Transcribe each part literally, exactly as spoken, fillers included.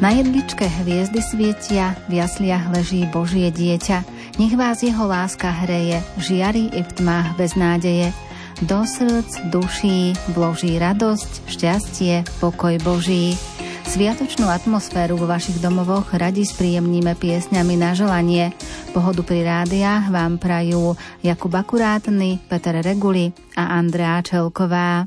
Na jedličke hviezdy svietia, v jasliach leží Božie dieťa. Nech vás jeho láska hreje, žiari i v tmách bez nádeje. Do srdc, duší vloží radosť, šťastie, pokoj Boží. Sviatočnú atmosféru vo vašich domovoch radi spríjemníme piesňami na želanie. Pohodu pri rádiách vám prajú Jakub Akurátny, Peter Reguli a Andrea Čelková.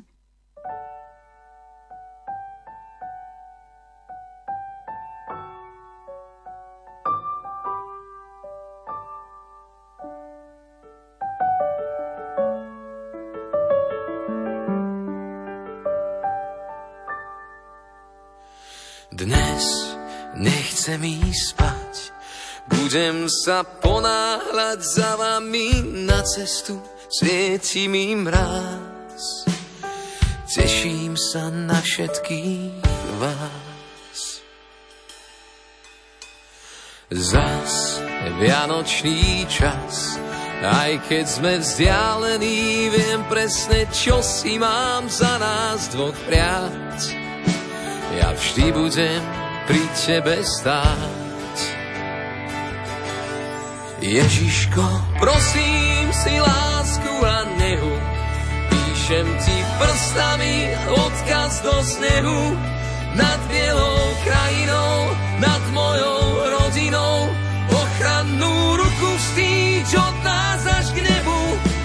Dnes nechcem ísť spať, budem sa ponáhľať za vami na cestu, svieti mi mráz. Teším sa na všetkých vás. Zas vianočný čas, aj keď sme vzdialení, viem presne, čo si mám za nás dvoch priať. Ja vždy budem pri tebe stáť. Ježiško, prosím si lásku a nehu, píšem ti prstami odkaz do snehu. Nad bielou krajinou, nad mojou rodinou, ochrannú ruku vstýč od nás až k nebu.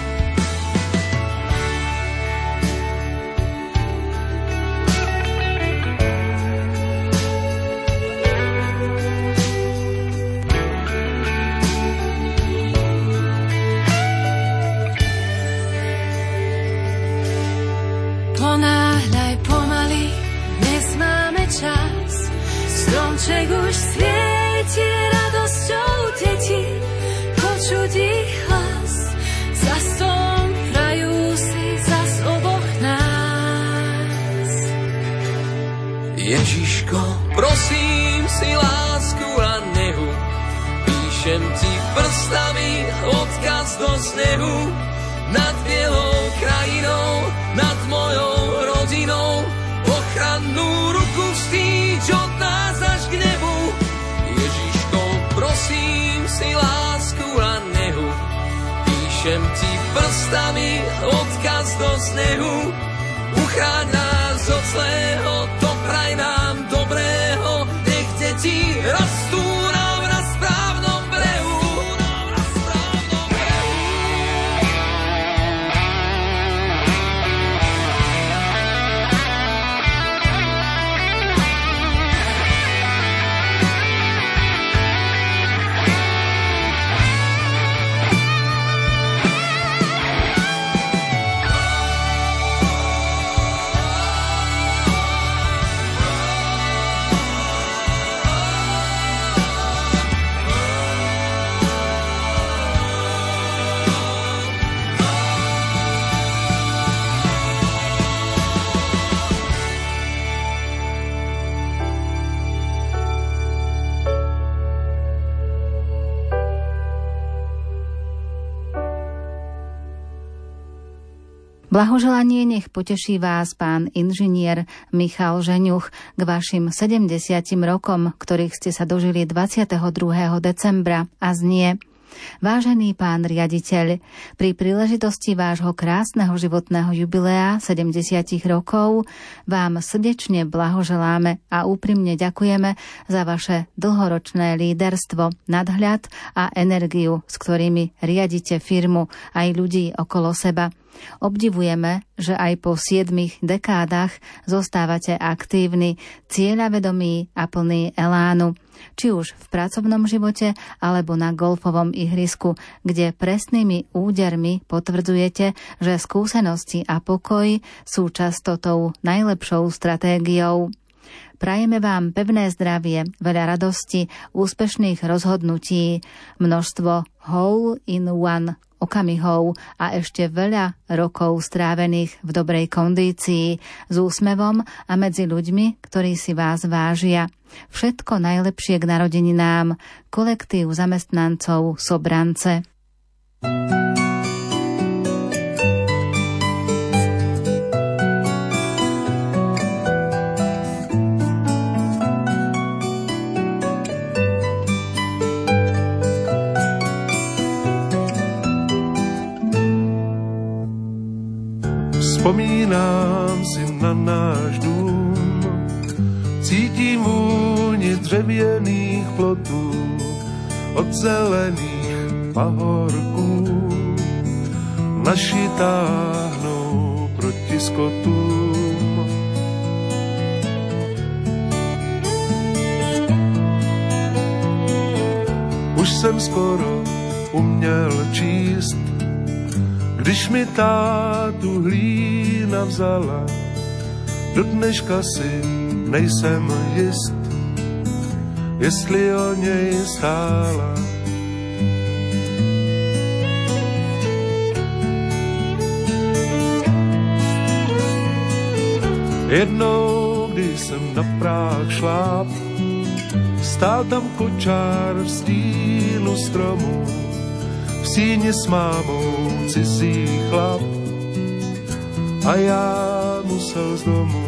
Ponáhľaj pomaly, dnes máme čas. Stromček už svieti radosťou detí, počuť ich hlas. Za stolom prajú si zas oboch nás. Ježiško, prosím si lásku a nehu, píšem ti prstami odkaz do snehu. Nad bielou krajinou, nad mojou rodinou, ochrannú ruku vstýč od nás až k nebu. Ježiško, prosím si lásku a nehu, píšem ti prstami odkaz do snehu. Uchráň nás od zlého, dopraj nám dobrého, nech deti rastú nám na správnom brehu. Blahoželanie nech poteší vás pán inžinier Michal Žeňuch k vašim sedemdesiatim rokom, ktorých ste sa dožili dvadsiateho druhého decembra a znie: Vážený pán riaditeľ, pri príležitosti vášho krásneho životného jubilea sedemdesiatich rokov vám srdečne blahoželáme a úprimne ďakujeme za vaše dlhoročné líderstvo, nadhľad a energiu, s ktorými riadite firmu aj ľudí okolo seba. Obdivujeme, že aj po siedmich dekádach zostávate aktívni, cieľavedomí a plní elánu, či už v pracovnom živote alebo na golfovom ihrisku, kde presnými údermi potvrdzujete, že skúsenosti a pokoj sú často tou najlepšou stratégiou. Prajeme vám pevné zdravie, veľa radosti, úspešných rozhodnutí, množstvo hole-in-one okamihov a ešte veľa rokov strávených v dobrej kondícii, s úsmevom a medzi ľuďmi, ktorí si vás vážia. Všetko najlepšie k narodeninám, kolektív zamestnancov Sobrance. Vzpomínám si na náš dům, cítím vůni dřevěných plotů od zelených pahorků. Naši táhnou proti skotům. Už jsem skoro uměl číst, když mi tátu hlína vzala. Do dneška si nejsem jist, jestli o něj stála. Jednou, když jsem na práh šláp, stál tam kočár v stínu stromu, v síni s mámou cizí chlap a já musel z domu.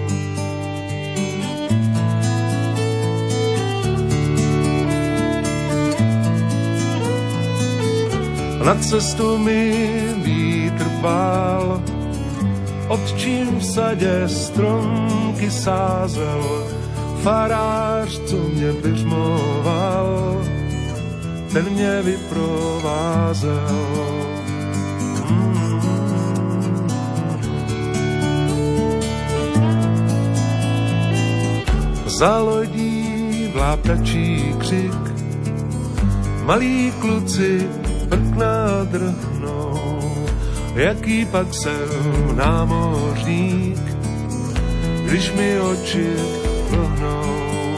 Na cestu mi vítr bál, otčím v sadě stromky sázel, farář, co mě vyřmoval, ten mě vyprovázel. Mm. Za lodí vláptačí křik, malí kluci prkna drhnou, jaký pak jsem námořník, když mi oči vlhnou.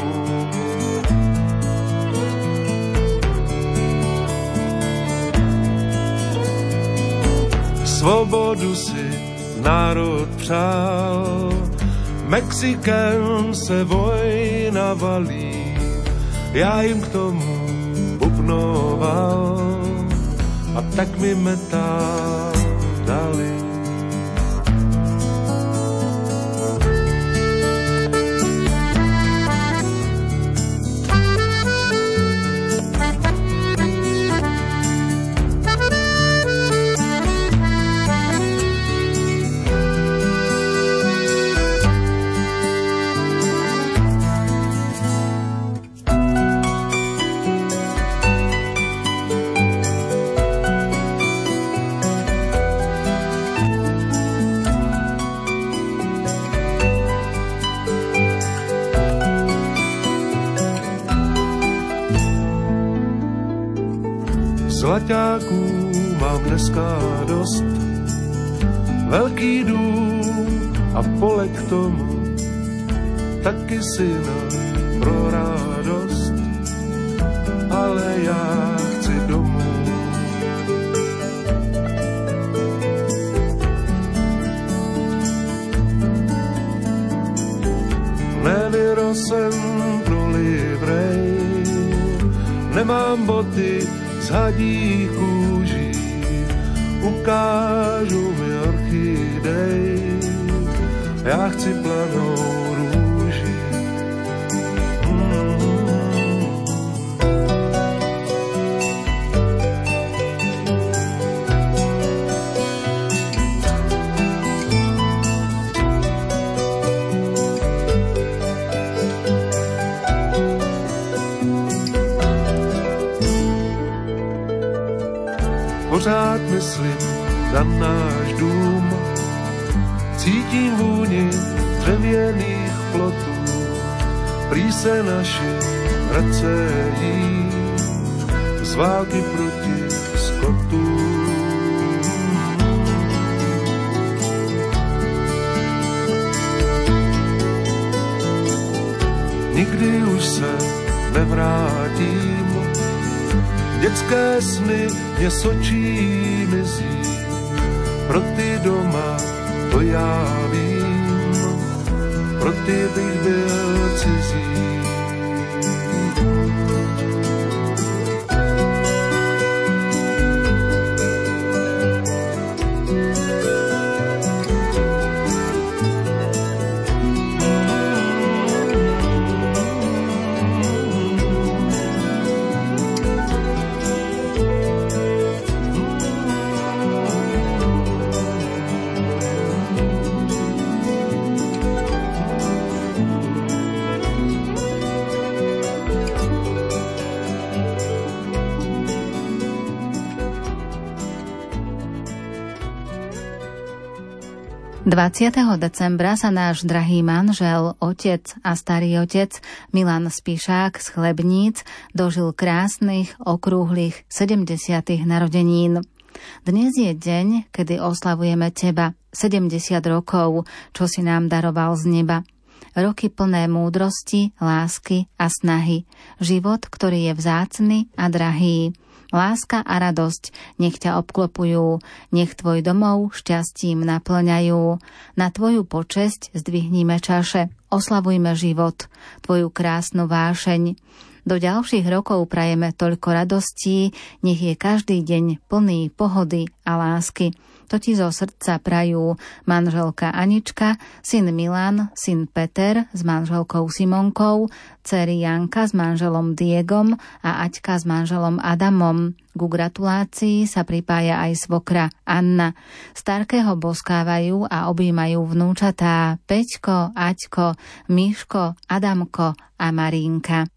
Svobodu si národ přál, Mexikem se vojna valí, já jim k tomu bubnoval a tak mi metál dali. Zlaťáků mám dneska dost, velký dům a pole k tomu, taky syna pro radost, ale já chci domů. Nevyrostl jsem pro livrej, nemám boty z hadí kůží, ukážu mi orchidej, já chci planou růži. Mm. Pořád myslím na náš dům, cítím vůni dřevěných plotů, prý se naši vracejí z války proti skotům. Nikdy už se nevrátím, dětské sny mě sočí mizí, pro ty doma to já vím, pro ty bych byl cizí. dvadsiateho decembra sa náš drahý manžel, otec a starý otec Milan Spišák z Chlebníc dožil krásnych, okrúhlych sedemdesiatych narodenín. Dnes je deň, kedy oslavujeme teba, sedemdesiat rokov, čo si nám daroval z neba. Roky plné múdrosti, lásky a snahy. Život, ktorý je vzácny a drahý. Láska a radosť nech ťa obklopujú, nech tvoj domov šťastím naplňajú. Na tvoju počesť zdvihníme čaše, oslavujme život, tvoju krásnu vášeň. Do ďalších rokov prajeme toľko radostí, nech je každý deň plný pohody a lásky. To ti zo srdca prajú manželka Anička, syn Milan, syn Peter s manželkou Simonkou, dcéry Janka s manželom Diegom a Aťka s manželom Adamom. Ku gratulácii sa pripája aj svokra Anna. Starkého boskávajú a objímajú vnúčatá Peťko, Aťko, Miško, Adamko a Marínka.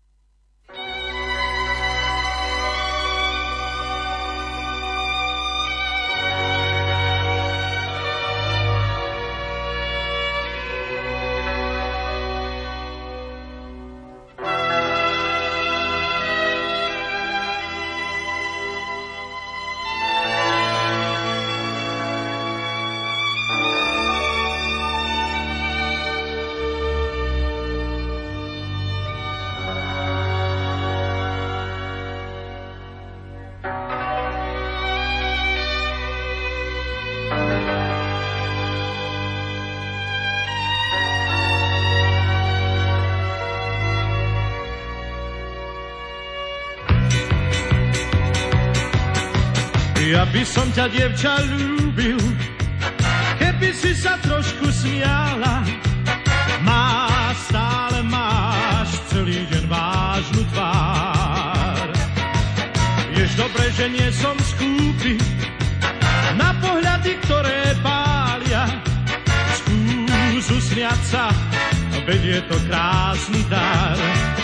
Ja by som ťa, dievča, ľúbil, keby si sa trošku smiala. Máš, stále máš celý deň vážnu tvár. Vieš dobre, že nie som skúpy na pohľady, ktoré pália. Skús usmiať sa, veď je to krásny dar.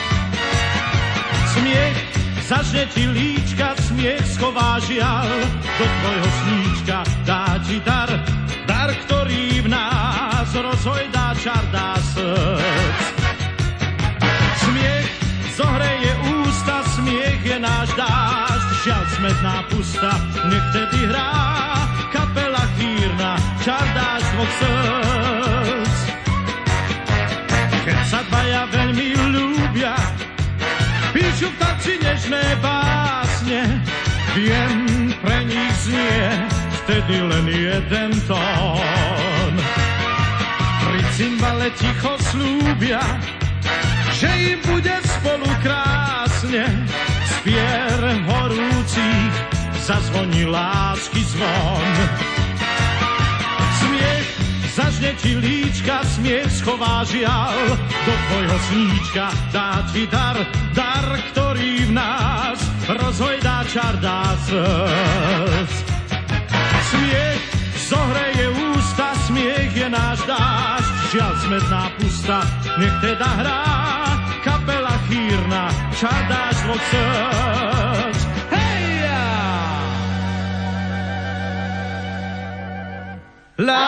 Smiech zažne ti líčka, smiech schová žiaľ, do tvojho sníčka dá ti dar, dar, ktorý v nás rozhojdá čar, dá srdc. Smiech zohreje ústa, smiech je náš dážď, žiaľ smetná pusta, nech tedy hrá kapela chýrna, čar dáš dvoch srdc. Keď sa dvaja veľmi ľúbia, píšu v tanci nežné básne, viem, pre nich znie vtedy len jeden tón. Pri cymbale ticho slúbia, že im bude spolu krásne, spier horúcich zazvoní lásky zvon. Smiech zažne ti líčka, smiech schová žiaľ, do tvojho sníčka dá ti dar, dar, ktorý v nás rozhojdá čar, dá srdc. Smiech zohreje ústa, smiech je náš dážď, žiaľ smetná pusta, nech teda hrá kapela chýrna, čar dáš dvoch srdc. Hejja! La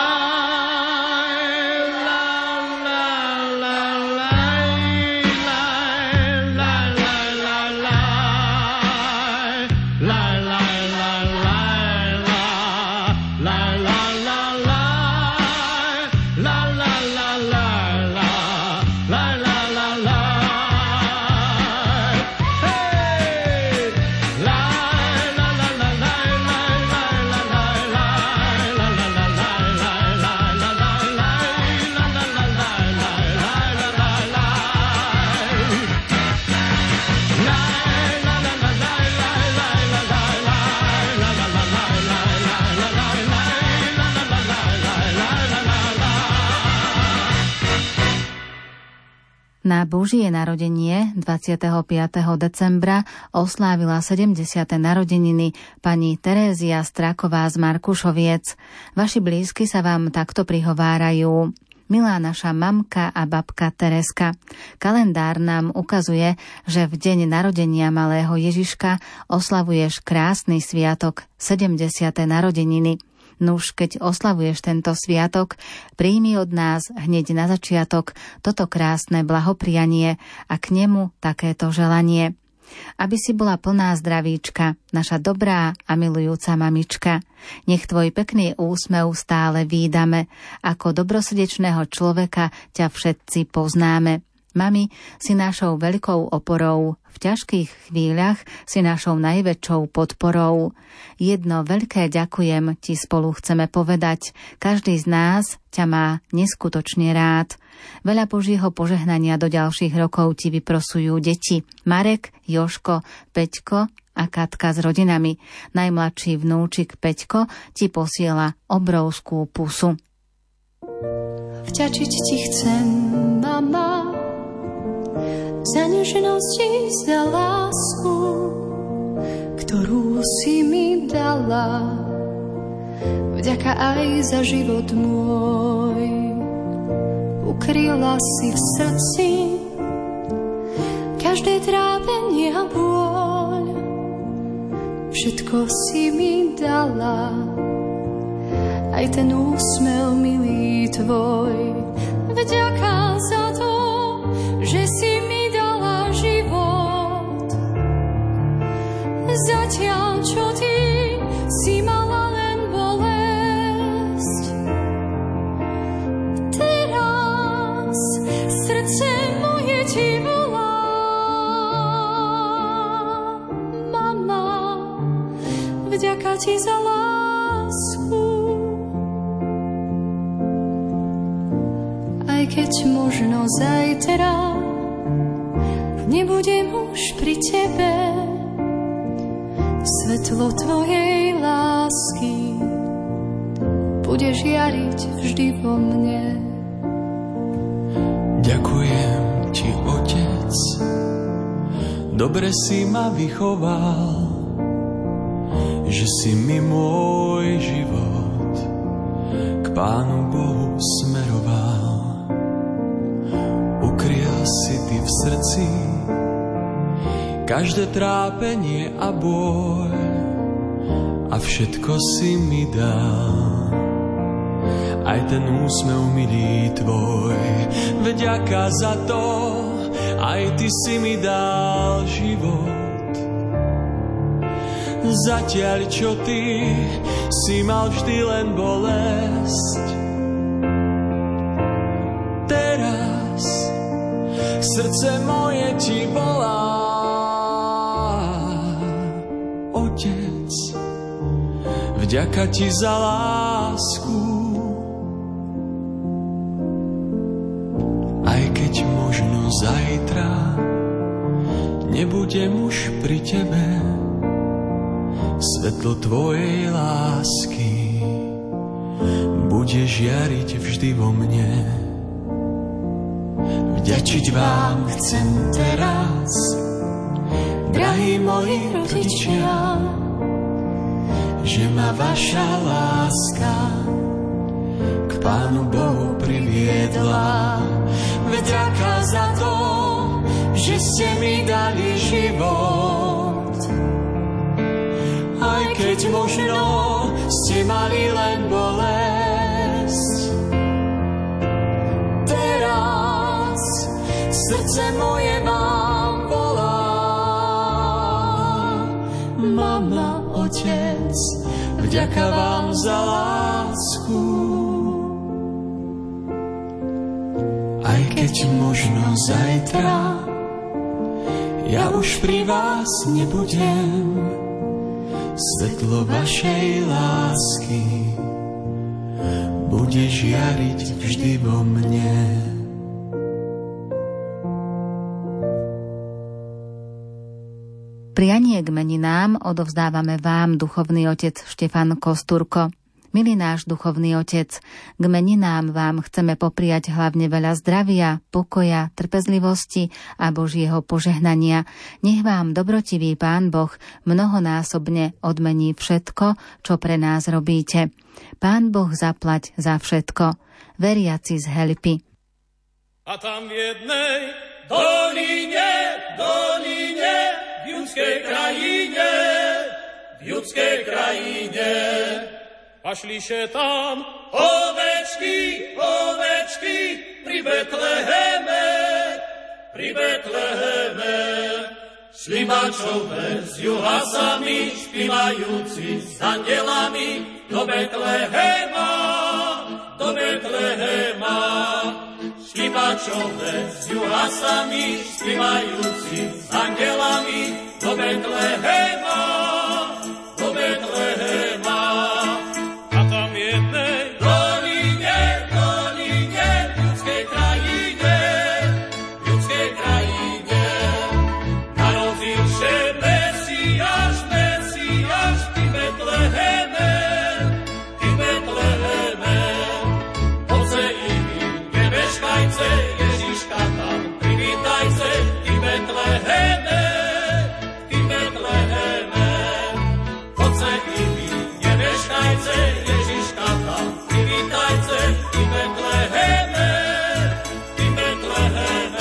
Na Božie narodenie dvadsiateho piateho decembra oslávila sedemdesiate narodeniny pani Terézia Straková z Markušoviec. Vaši blízky sa vám takto prihovárajú. Milá naša mamka a babka Tereska, kalendár nám ukazuje, že v deň narodenia malého Ježiška oslavuješ krásny sviatok, sedemdesiate narodeniny. Nuž, keď oslavuješ tento sviatok, príjmi od nás hneď na začiatok toto krásne blahoprianie a k nemu takéto želanie. Aby si bola plná zdravíčka, naša dobrá a milujúca mamička. Nech tvoj pekný úsmev stále vídame, ako dobrosrdečného človeka ťa všetci poznáme. Mami, si našou veľkou oporou, v ťažkých chvíľach si našou najväčšou podporou. Jedno veľké ďakujem ti spolu chceme povedať, každý z nás ťa má neskutočne rád. Veľa Božieho požehnania do ďalších rokov ti vyprosujú deti Marek, Joško, Peťko a Katka s rodinami. Najmladší vnúčik Peťko ti posiela obrovskú pusu. Vďačiť ti chcem, mama, za nežnosť i za lásku, ktorú si mi dala. Vďaka aj za život môj. Ukryla si v srdci každé trápenie a bôľ. Všetko si mi dala, aj ten úsmev milý tvoj. Vďaka za to, že si mi dala život. Zatiaľ, čo ty si mala len bolesť. Teraz srdce moje ti volá. Mama, vďaka ti za lásku. Aj keď možno zajtra nebudem už pri tebe, svetlo tvojej lásky bude žiariť vždy vo mne. Ďakujem ti, Otec, dobre si ma vychoval, že si mi môj život k Pánu Bohu smeroval. Ukryl si ty v srdci každé trápenie a boj a všetko si mi dal, aj ten úsmev milý tvoj. Vďaka za to, aj ty si mi dal život. Zatiaľ, čo ty si mal vždy len bolesť. Teraz srdce moje ti volá. Otec, vďaka ti za lásku. Aj keď možno zajtra nebudem už pri tebe, svetlo tvojej lásky bude žiariť vždy vo mne. Vďačiť vám chcem teraz, drahí moji rodičia, že ma vaša láska k Pánu Bohu priviedla. Vďaka za to, že ste mi dali život. Aj keď možno ste mali len bolesť. Teraz srdce moje vám volá. Mama, Otec, vďaka vám za lásku. Aj keď možno zajtra ja už pri vás nebudem, svetlo vašej lásky bude žiariť vždy vo mne. Prianie k meninám odovzdávame vám, duchovný otec Štefan Kosturko. Milý náš duchovný otec, k meninám vám chceme popriať hlavne veľa zdravia, pokoja, trpezlivosti a Božieho požehnania. Nech vám dobrotivý Pán Boh mnohonásobne odmení všetko, čo pre nás robíte. Pán Boh zaplať za všetko. Veriaci z Helpy. A tam v jednej doline, doline, v judskej krajine, v judskej krajine, a šli še tam ovečky, ovečky pri Betleheme, pri Betleheme. Šli mačové z juha sami, špívajúci s andelami do Betlehema, do Betlehema. Šli mačové z juha sami, špívajúci s andelami do Betlehema, do Betlehema. A tam jednej doline, doline, v ľudskej krajine, v ľudskej krajine, narodil še Mesiáš, Mesiáš, ty Betleheme, ty Betleheme. Poďte i vy, nebeškajce, Ježiška tam privítajce, ty Betleheme, ty Betleheme. Poďte i vy, nebeškajce, Ježiška tam privítajce, ty Betleheme, ty Betleheme.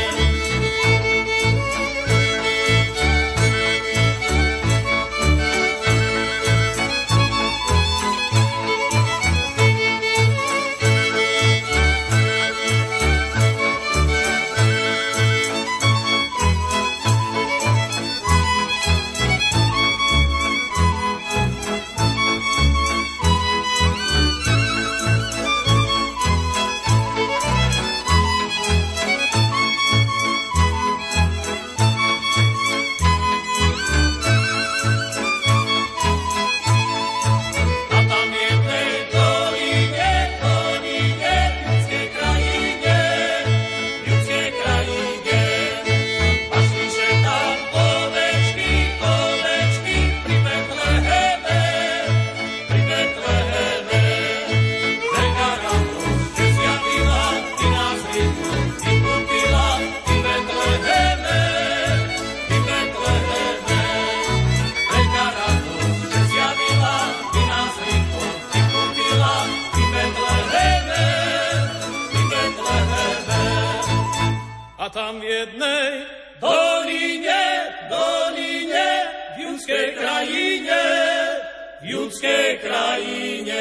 A tam jednej doline, doline, v ľudskej krajine, v ľudskej krajine. Pašli še tam ovečky, ovečky pri Betleheme, pri Betleheme. Veľká radosť se zjavila, ty nás rýchlo vykúpila, ty Betleheme, ty Betleheme. Veľká radosť se zjavila, ty nás rýchlo vykúpila, ty Betleheme, ty Betleheme. A tam v jednej doline, doline, v judskej krajine, v judskej krajine.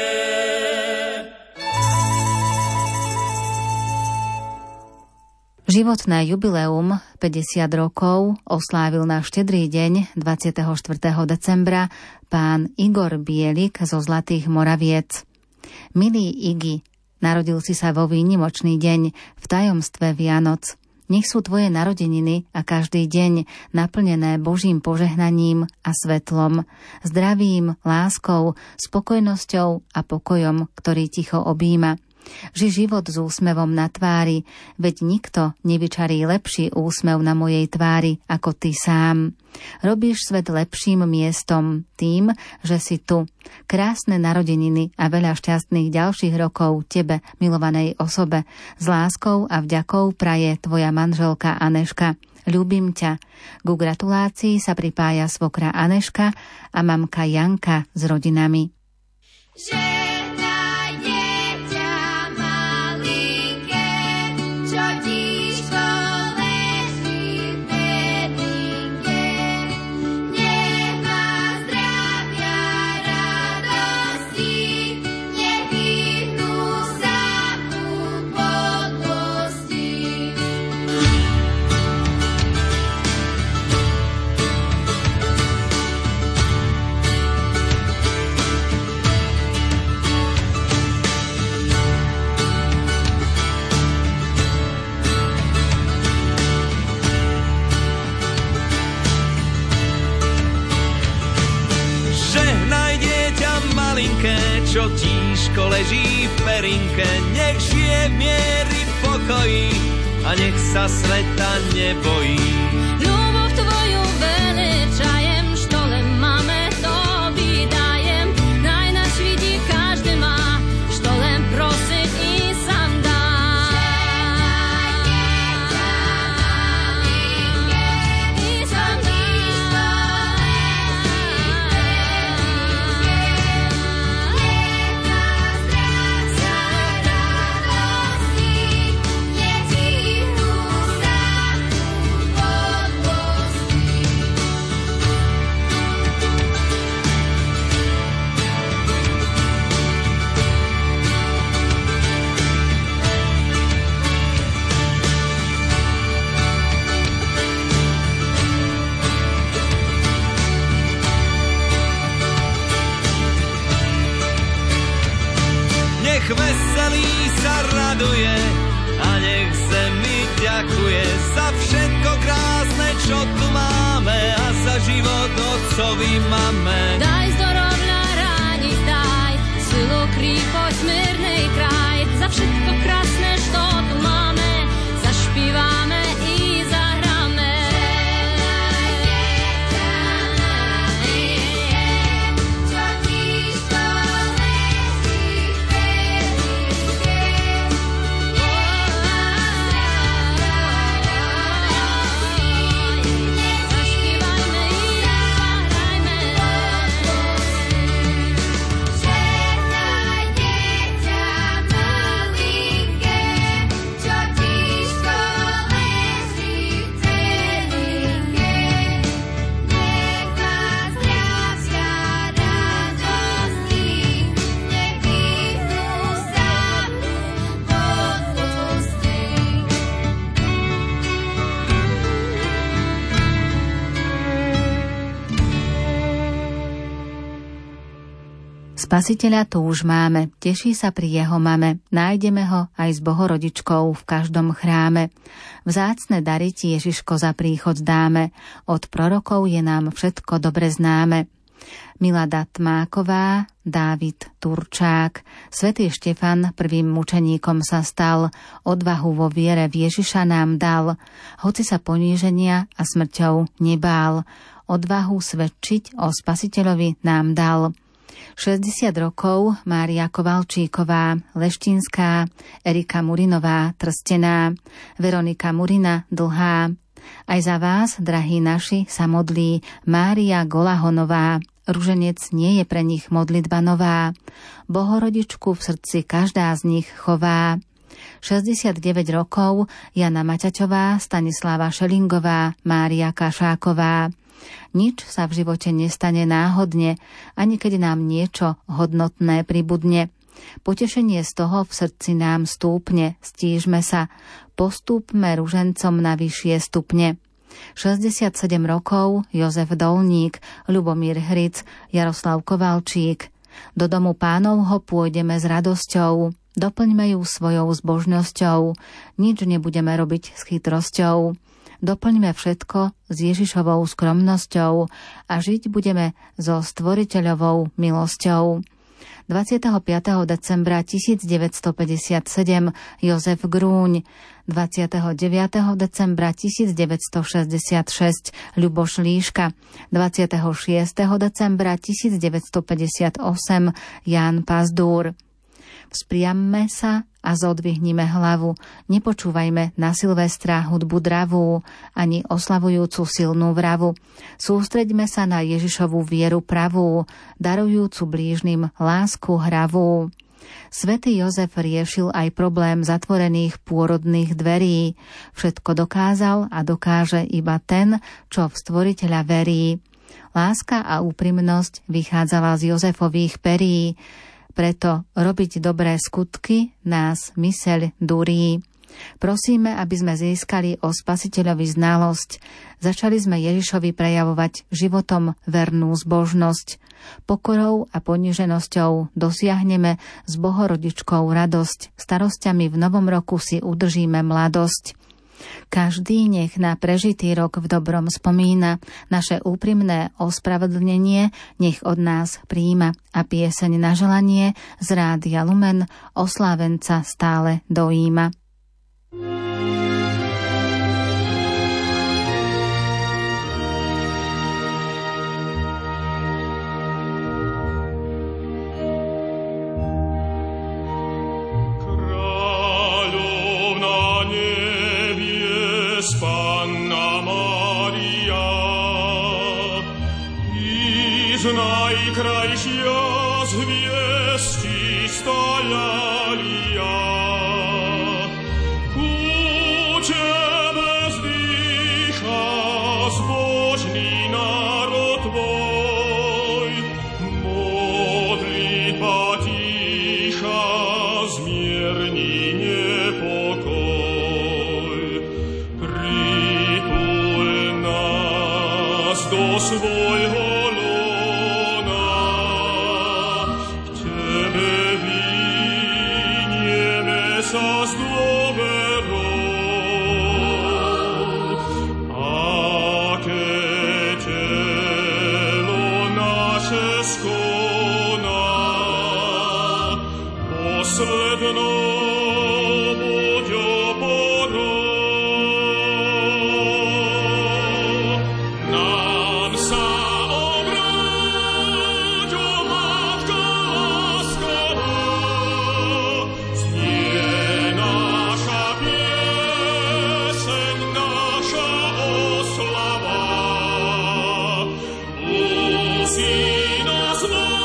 Životné jubileum päťdesiat rokov oslávil na štedrý deň dvadsiateho štvrtého decembra pán Igor Bielik zo Zlatých Moraviec. Milý Igi, narodil si sa vo výnimočný deň v tajomstve Vianoc. Nech sú tvoje narodeniny a každý deň naplnené Božím požehnaním a svetlom, zdravím, láskou, spokojnosťou a pokojom, ktorý ticho objíma. Ži život s úsmevom na tvári, veď nikto nevyčarí lepší úsmev na mojej tvári ako ty sám. Robíš svet lepším miestom tým, že si tu. Krásne narodeniny a veľa šťastných ďalších rokov tebe, milovanej osobe. S láskou a vďakou praje tvoja manželka Aneška. Ľúbim ťa. Ku gratulácii sa pripája svokra Aneška a mamka Janka s rodinami. Čo tížko leží v perinke, nech žije miery v pokoji a nech sa sveta nebojí. Ľubov tvoju veličajem, što len máme, to vydajem. Naj nás vidí každý má, što len prosiť i sám dá. I sám dá. sa raduje a nech zemi ďakuje za všetko krásne, čo tu máme a za život otcovi máme. Daj zdorovľa rádi, daj silu, kríposť, miernej kraj, za všetko krásne, čo tu máme, zašpívame i zahráme. Spasiteľa tu už máme, teší sa pri jeho mame, nájdeme ho aj s Bohorodičkou v každom chráme. Vzácne dary ti Ježiško za príchod dáme, od prorokov je nám všetko dobre známe. Milada Tmáková, Dávid Turčák, svätý Štefan prvým mučeníkom sa stal, odvahu vo viere v Ježiša nám dal, hoci sa poníženia a smrťou nebál, odvahu svedčiť o Spasiteľovi nám dal. šesťdesiat rokov Mária Kovalčíková, Leštinská, Erika Murinová, Trstená, Veronika Murina, Dlhá. Aj za vás, drahí naši, sa modlí Mária Golahonová. Ruženec nie je pre nich modlitba nová. Bohorodičku v srdci každá z nich chová. šesťdesiatdeväť rokov Jana Maťaťová, Stanislava Šelingová, Mária Kašáková. Nič sa v živote nestane náhodne, ani keď nám niečo hodnotné pribudne. Potešenie z toho v srdci nám stúpne, stížme sa, postúpme ružencom na vyššie stupne. šesťdesiatsedem rokov Jozef Dolník, Ľubomír Hric, Jaroslav Kovalčík. Do domu Pánovho pôjdeme s radosťou, doplňme ju svojou zbožnosťou, nič nebudeme robiť s chytrosťou. Doplňme všetko s Ježišovou skromnosťou a žiť budeme so Stvoriteľovou milosťou. dvadsiateho piateho decembra tisícdeväťstopäťdesiatsedem Jozef Grúň, dvadsiateho deviateho decembra tisícdeväťstošesťdesiatšesť Ľuboš Líška, dvadsiateho šiesteho decembra tisícdeväťstopäťdesiatosem Ján Pazdúr. Vzpriamme sa a zodvihnime hlavu, nepočúvajme na Silvestra hudbu dravú, ani oslavujúcu silnú vravu. Sústreďme sa na Ježišovú vieru pravú, darujúcu blížnym lásku hravú. Svätý Jozef riešil aj problém zatvorených pôrodných dverí. Všetko dokázal a dokáže iba ten, čo v Stvoriteľa verí. Láska a úprimnosť vychádzala z Jozefových perí. Preto robiť dobré skutky nás myseľ durí. Prosíme, aby sme získali o Spasiteľovi znalosť. Začali sme Ježišovi prejavovať životom vernú zbožnosť. Pokorou a poniženosťou dosiahneme s Bohorodičkou radosť. Starosťami v novom roku si udržíme mladosť. Každý nech na prežitý rok v dobrom spomína, naše úprimné ospravedlnenie nech od nás prijíma a pieseň na želanie z Rádia Lumen oslávenca stále dojíma. Panna Maria, iz najkrajšia z hviezd čistá Lia. Ku Tebe zdýcha zbožný národ Tvoj, modlitba ticha zmierni nepokoj. Do svojho lona k Tebe vynieme poslednou buď oporou. Nám sa obráť, o Matka láskavá, znie naša pieseň, naša oslava. Musí nás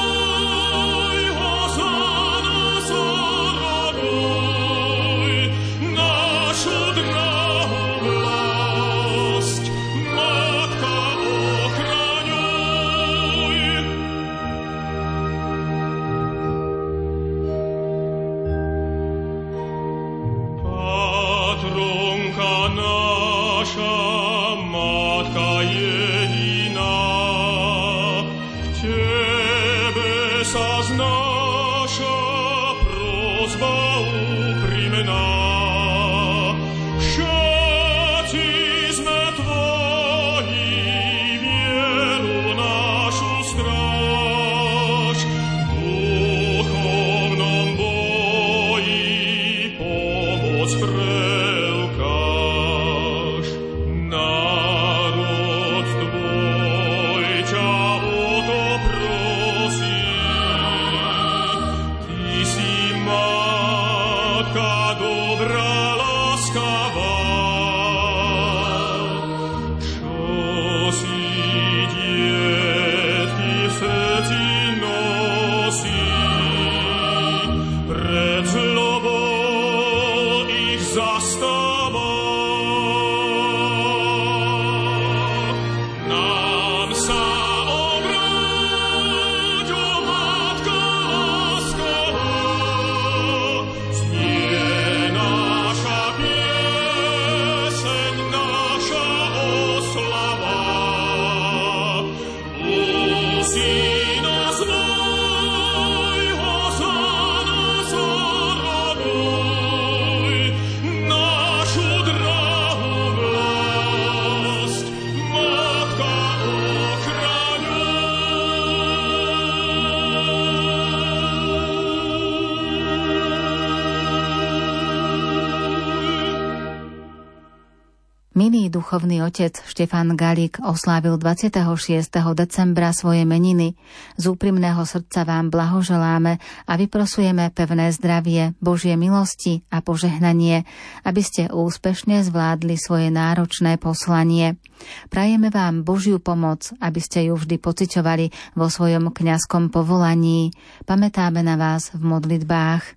Milý duchovný otec Štefan Galík oslávil dvadsiateho šiesteho decembra svoje meniny. Z úprimného srdca vám blahoželáme a vyprosujeme pevné zdravie, Božie milosti a požehnanie, aby ste úspešne zvládli svoje náročné poslanie. Prajeme vám Božiu pomoc, aby ste ju vždy pociťovali vo svojom kňazskom povolaní. Pamätáme na vás v modlitbách.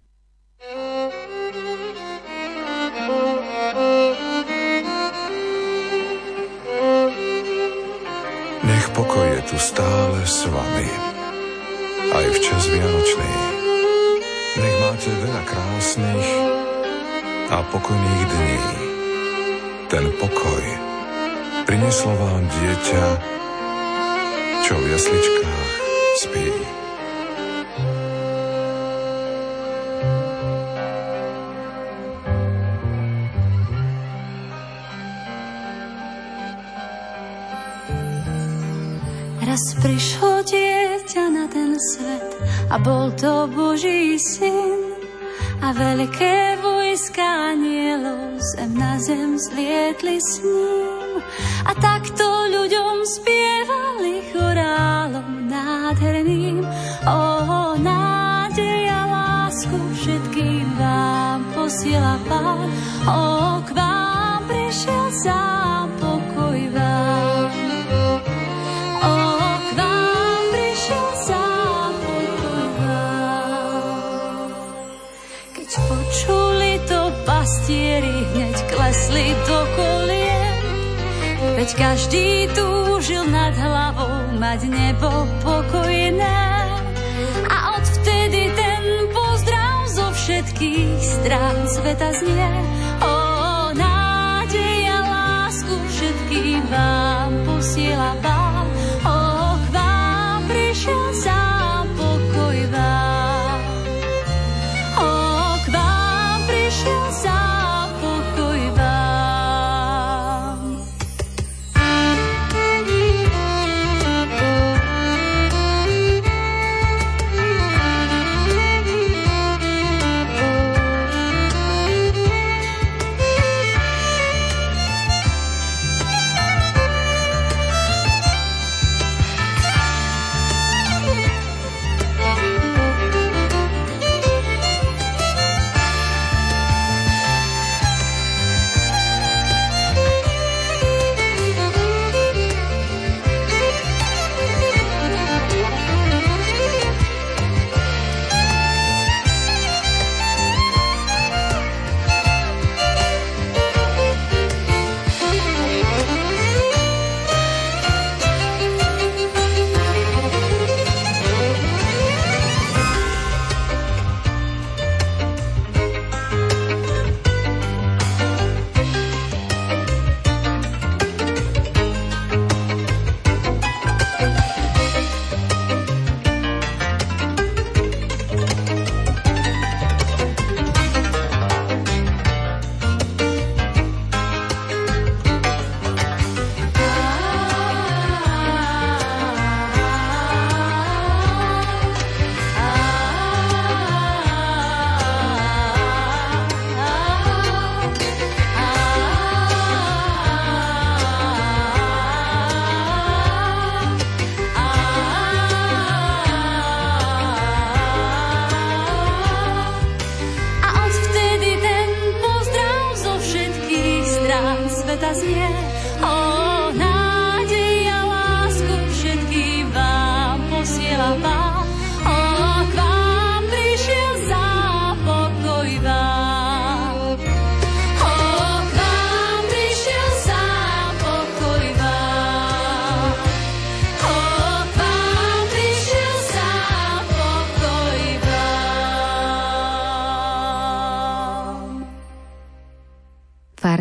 Nech pokoj je tu stále s vami, aj v čas vianočný. Nech máte veľa krásnych a pokojných dní. Ten pokoj prinieslo vám dieťa, čo v jasličkách spí. Raz prišlo dieťa na ten svet a bol to Boží syn. A veľké vojska anielov zem na zem zlietli s ním. A takto ľuďom spievali chorálom nádherným. O, nádej a lásku všetkým vám posiela Pán. O, k vám prišiel sám pokoj vám. Počuli to pastieri, hneď klesli do kolien. Veď každý túžil nad hlavou mať nebo pokojné. A odvtedy ten pozdrav zo všetkých strán sveta znie. O, nádej a lásku všetkým vám posiela Pán. O, k vám prišiel sám pokoj vám.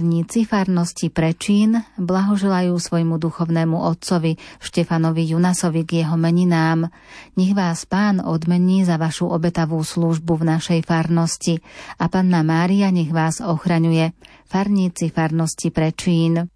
Farníci farnosti Prečín blahoželajú svojmu duchovnému otcovi Štefanovi Junasovi k jeho meninám. Nech vás Pán odmení za vašu obetavú službu v našej farnosti a Panna Mária nech vás ochraňuje. Farníci farnosti Prečín.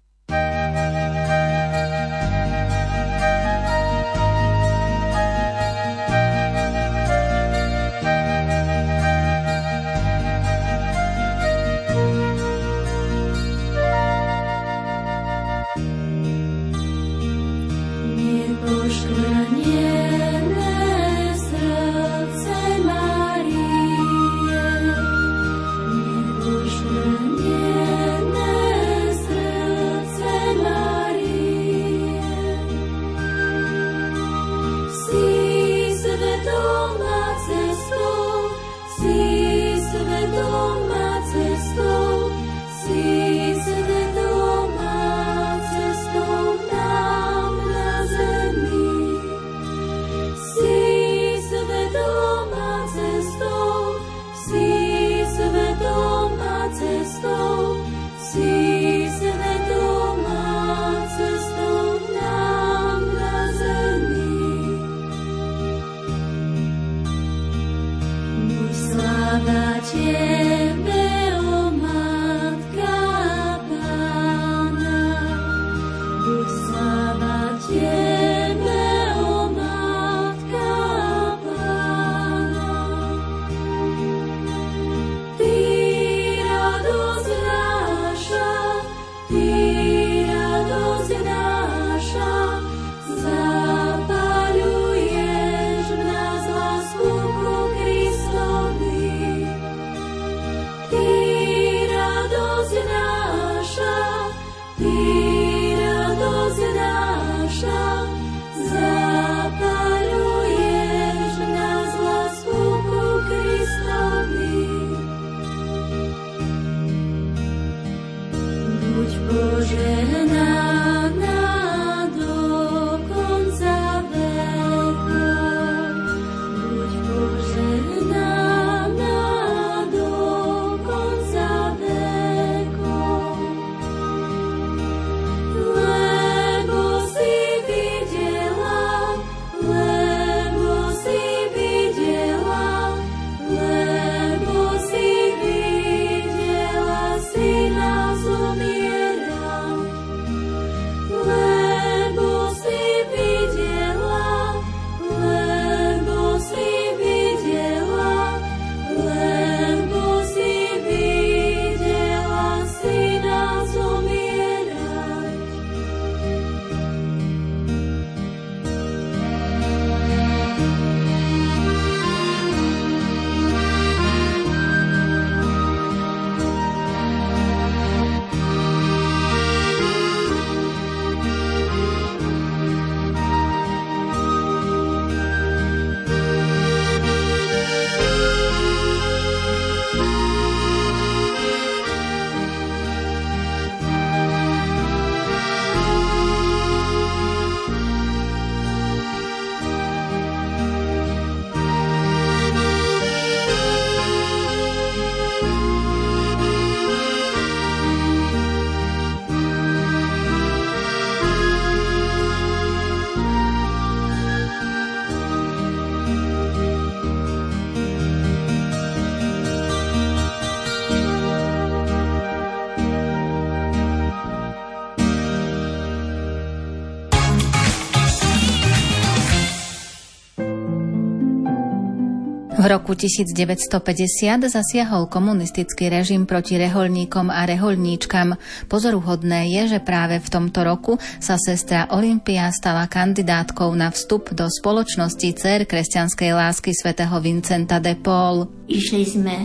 V roku devätnásťstopäťdesiat zasiahol komunistický režim proti rehoľníkom a rehoľníčkam. Pozoruhodné je, že práve v tomto roku sa sestra Olympia stala kandidátkou na vstup do spoločnosti Dcér kresťanskej lásky svätého Vincenta de Paul. Išli sme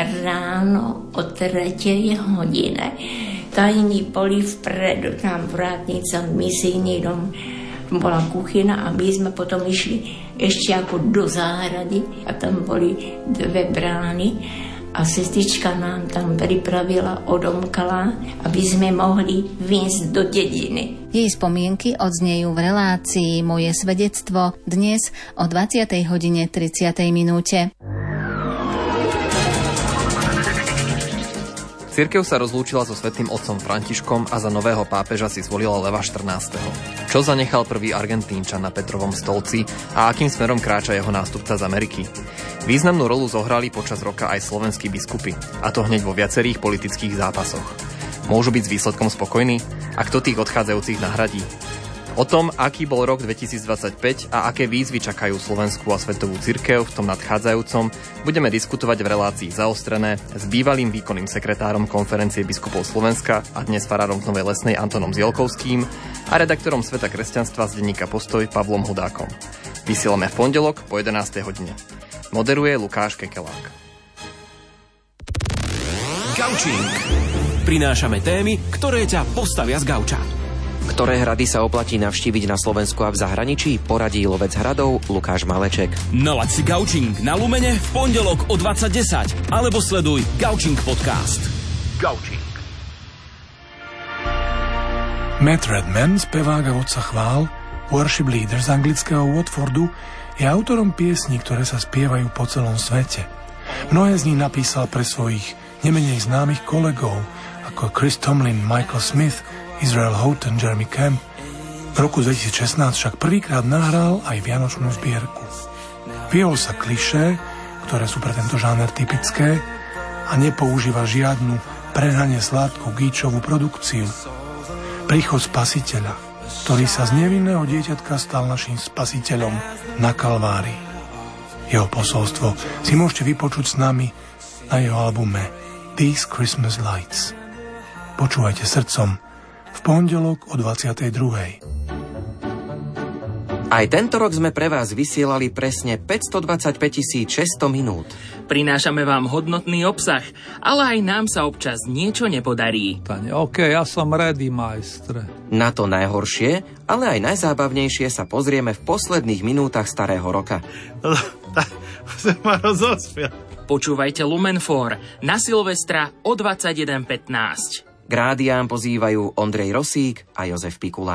ráno o tretej hodine. Tajní boli vpredu, tam vrátnica, misijný dom, bola kuchyna a my sme potom išli ešte ako do záhrady a tam boli dve brány a sestrička nám tam pripravila, odomkala, aby sme mohli výjsť do dediny. Jej spomienky odznejú v relácii Moje svedectvo dnes o dvadsiatej hodine tridsiatej minúte. Cirkev sa rozlúčila so svätým otcom Františkom a za nového pápeža si zvolila Leva štrnásteho. Čo zanechal prvý Argentínčan na Petrovom stolci a akým smerom kráča jeho nástupca z Ameriky? Významnú rolu zohrali počas roka aj slovenskí biskupy, a to hneď vo viacerých politických zápasoch. Môžu byť s výsledkom spokojní? A kto tých odchádzajúcich nahradí? O tom, aký bol rok dvetisícdvadsaťpäť a aké výzvy čakajú slovenskú a svetovú cirkev v tom nadchádzajúcom, budeme diskutovať v relácii Zaostrené s bývalým výkonným sekretárom Konferencie biskupov Slovenska a dnes farárom z Novej Lesnej Antonom Zielkovským a redaktorom Sveta kresťanstva z denníka Postoj Pavlom Hudákom. Vysielame v pondelok po jedenástej hodine. Moderuje Lukáš Kekelák. Gaučing. Prinášame témy, ktoré ťa postavia z gauča. Ktoré hrady sa oplatí navštíviť na Slovensku a v zahraničí, poradí lovec hradov Lukáš Maleček. Nalaď si Gaučing na Lumene v pondelok o dvadsať desať alebo sleduj Gaučing podcast. Gaučing. Matt Redman, spevák a vodca chvál, worship leader z anglického Watfordu, je autorom piesní, ktoré sa spievajú po celom svete. Mnohé z nich napísal pre svojich nemenej známych kolegov, ako Chris Tomlin, Michael Smith, Israel Houghton, Jeremy Camp. V roku dvetisícšestnásť však prvýkrát nahral aj vianočnú zbierku. Vyhol sa klišé, ktoré sú pre tento žáner typické, a nepoužíva žiadnu prehnane sladkú gíčovú produkciu. Príchod spasiteľa, ktorý sa z nevinného dieťatka stal našim spasiteľom na Kalvárii. Jeho posolstvo si môžete vypočuť s nami na jeho albume These Christmas Lights. Počúvajte srdcom v pondelok o dvadsiatej druhej. Aj tento rok sme pre vás vysielali presne päťstodvadsaťpäť tisíc šesťsto minút. Prinášame vám hodnotný obsah, ale aj nám sa občas niečo nepodarí. OK, ja som ready, majstre. Na to najhoršie, ale aj najzábavnejšie sa pozrieme v posledných minútach starého roka. Ma rozospiel. Počúvajte Lumen štyri na Silvestra o dvadsaťjeden pätnásť. K rádiám pozývajú Ondrej Rosík a Jozef Pikula.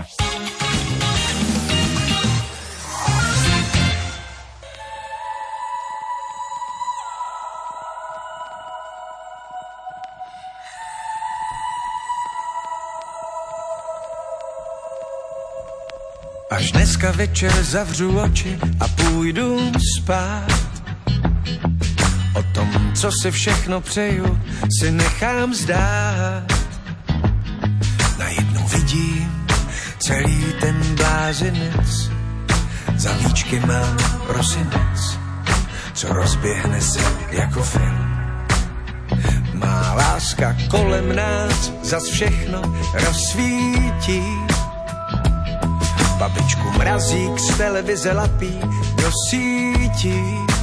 Až dneska večer zavřu oči a půjdu spát. O tom, co si všechno přeju, si nechám zdát. Najednou vidím celý ten blázinec, za víčky mám prosinec, co rozběhne se jako film. Má láska kolem nás zas všechno rozsvítí. Babičku mrazík z televize lapí do sítí.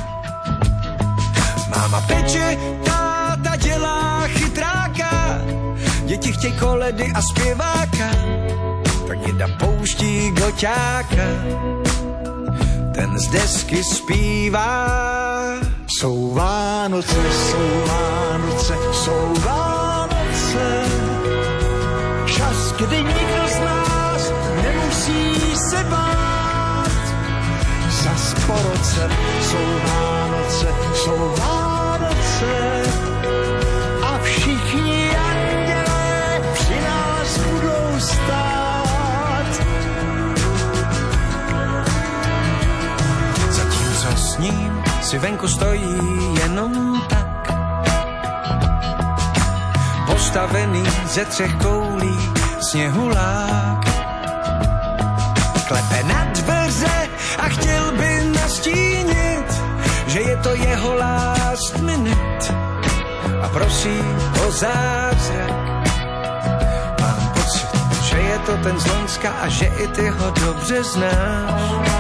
Máma peče, táta dělá chytráka, děti chtěj koledy a zpěváka, tak děda pouští goťáka, ten z desky zpívá. Jsou Vánoce, jsou Vánoce, jsou Vánoce, čas, kdy nikdo z nás nemusí se bát. Zas po roce jsou Vánoce, jsou Vánoce a všichni andělé při nás budou stát. Zatímco s ním si venku stojí jenom tak, postavený ze třech koulí sněhulák. Klepe na dveře a chtěl by nastínit, že je to jeho last minute a prosí o zázrak. Mám pocit, že je to ten z Loňska a že i ty ho dobře znáš,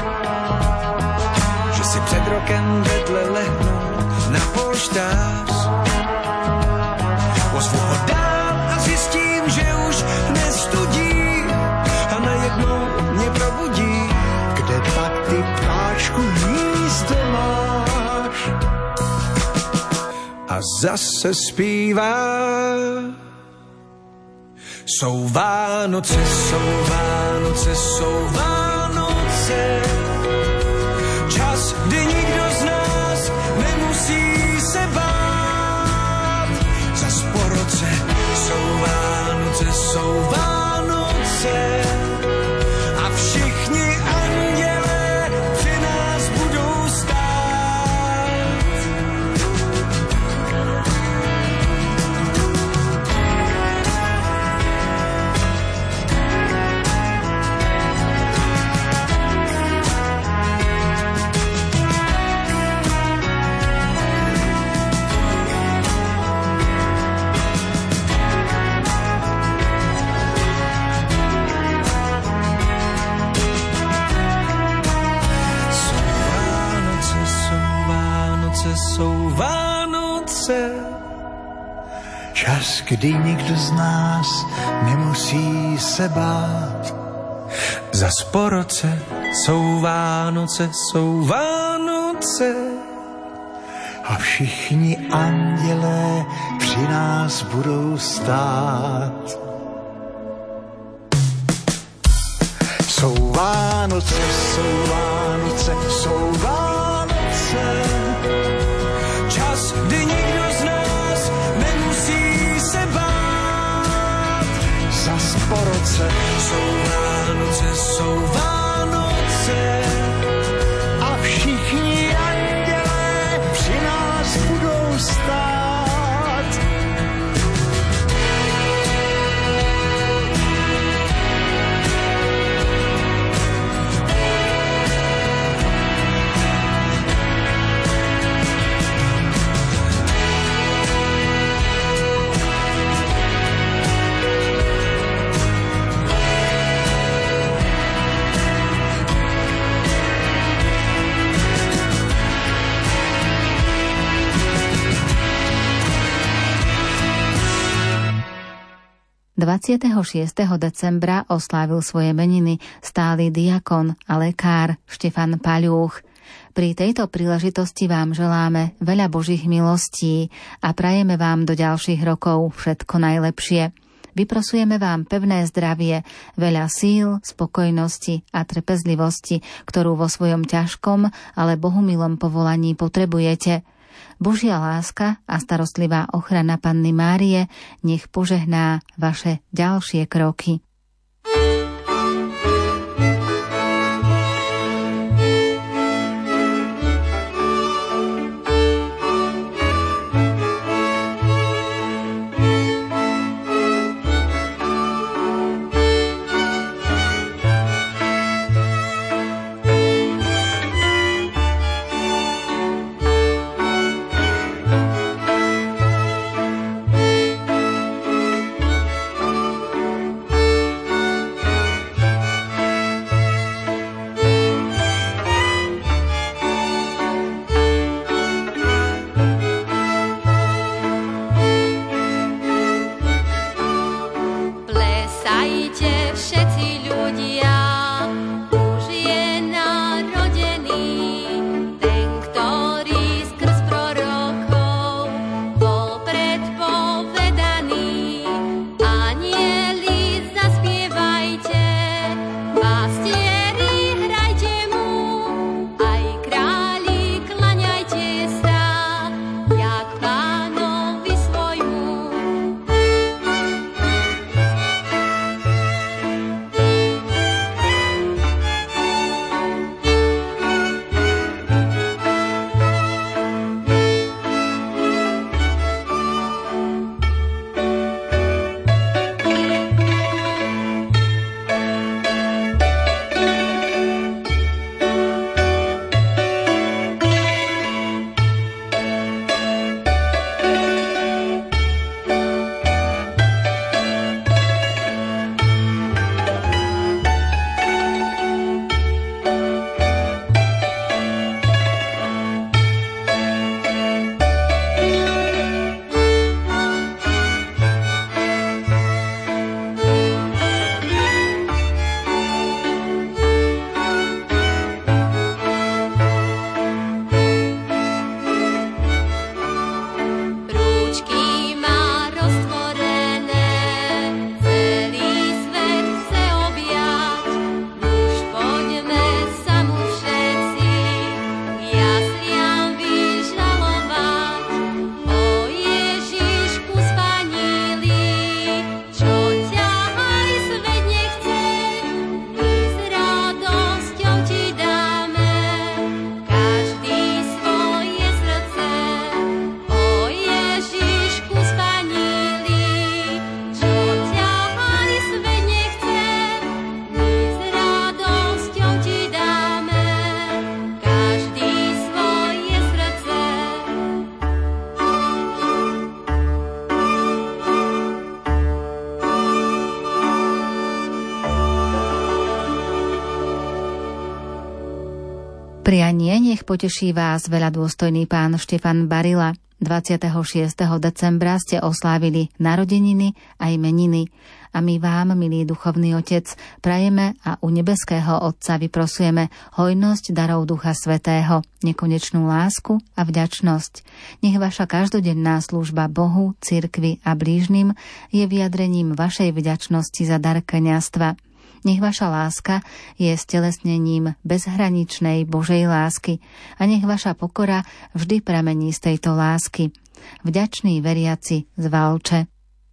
že si před rokem vedle lehnul na polštář. Ozvu ho dál a zjistím, že už nestudí a najednou mě probudí. Kde pak ty, ptáčku, místo máš? A zase zpívá. Jsou Vánoce, jsou Vánoce, jsou Vánoce, čas, kdy nikdo z nás nemusí se bát. Zas po roce Vánoce jsou Vánoce. Čas, kdy nikdo z nás nemusí se bát. Zas po roce jsou Vánoce, jsou Vánoce. A všichni andělé při nás budou stát. Jsou Vánoce, jsou Vánoce, jsou Vánoce. Čas, kdy nikdo z nás nemusí se bát. Zas po roce jsou Vánoce, jsou Vánoce. A všichni andělé při nás budou stát. dvadsiateho šiesteho decembra oslávil svoje meniny stály diakon a lekár Štefan Paľúch. Pri tejto príležitosti vám želáme veľa Božích milostí a prajeme vám do ďalších rokov všetko najlepšie. Vyprosujeme vám pevné zdravie, veľa síl, spokojnosti a trpezlivosti, ktorú vo svojom ťažkom, ale bohumilom povolaní potrebujete. Božia láska a starostlivá ochrana Panny Márie nech požehná vaše ďalšie kroky. Prianie nech poteší vás veľa dôstojný pán Štefan Barila. dvadsiateho šiesteho decembra ste oslávili narodeniny aj meniny. A my vám, milý duchovný otec, prajeme a u nebeského Otca vyprosujeme hojnosť darov Ducha Svätého, nekonečnú lásku a vďačnosť. Nech vaša každodenná služba Bohu, cirkvi a blížnym je vyjadrením vašej vďačnosti za dar kňazstva. Nech vaša láska je stelesnením bezhraničnej Božej lásky a nech vaša pokora vždy pramení z tejto lásky. Vďačný veriaci z Valče.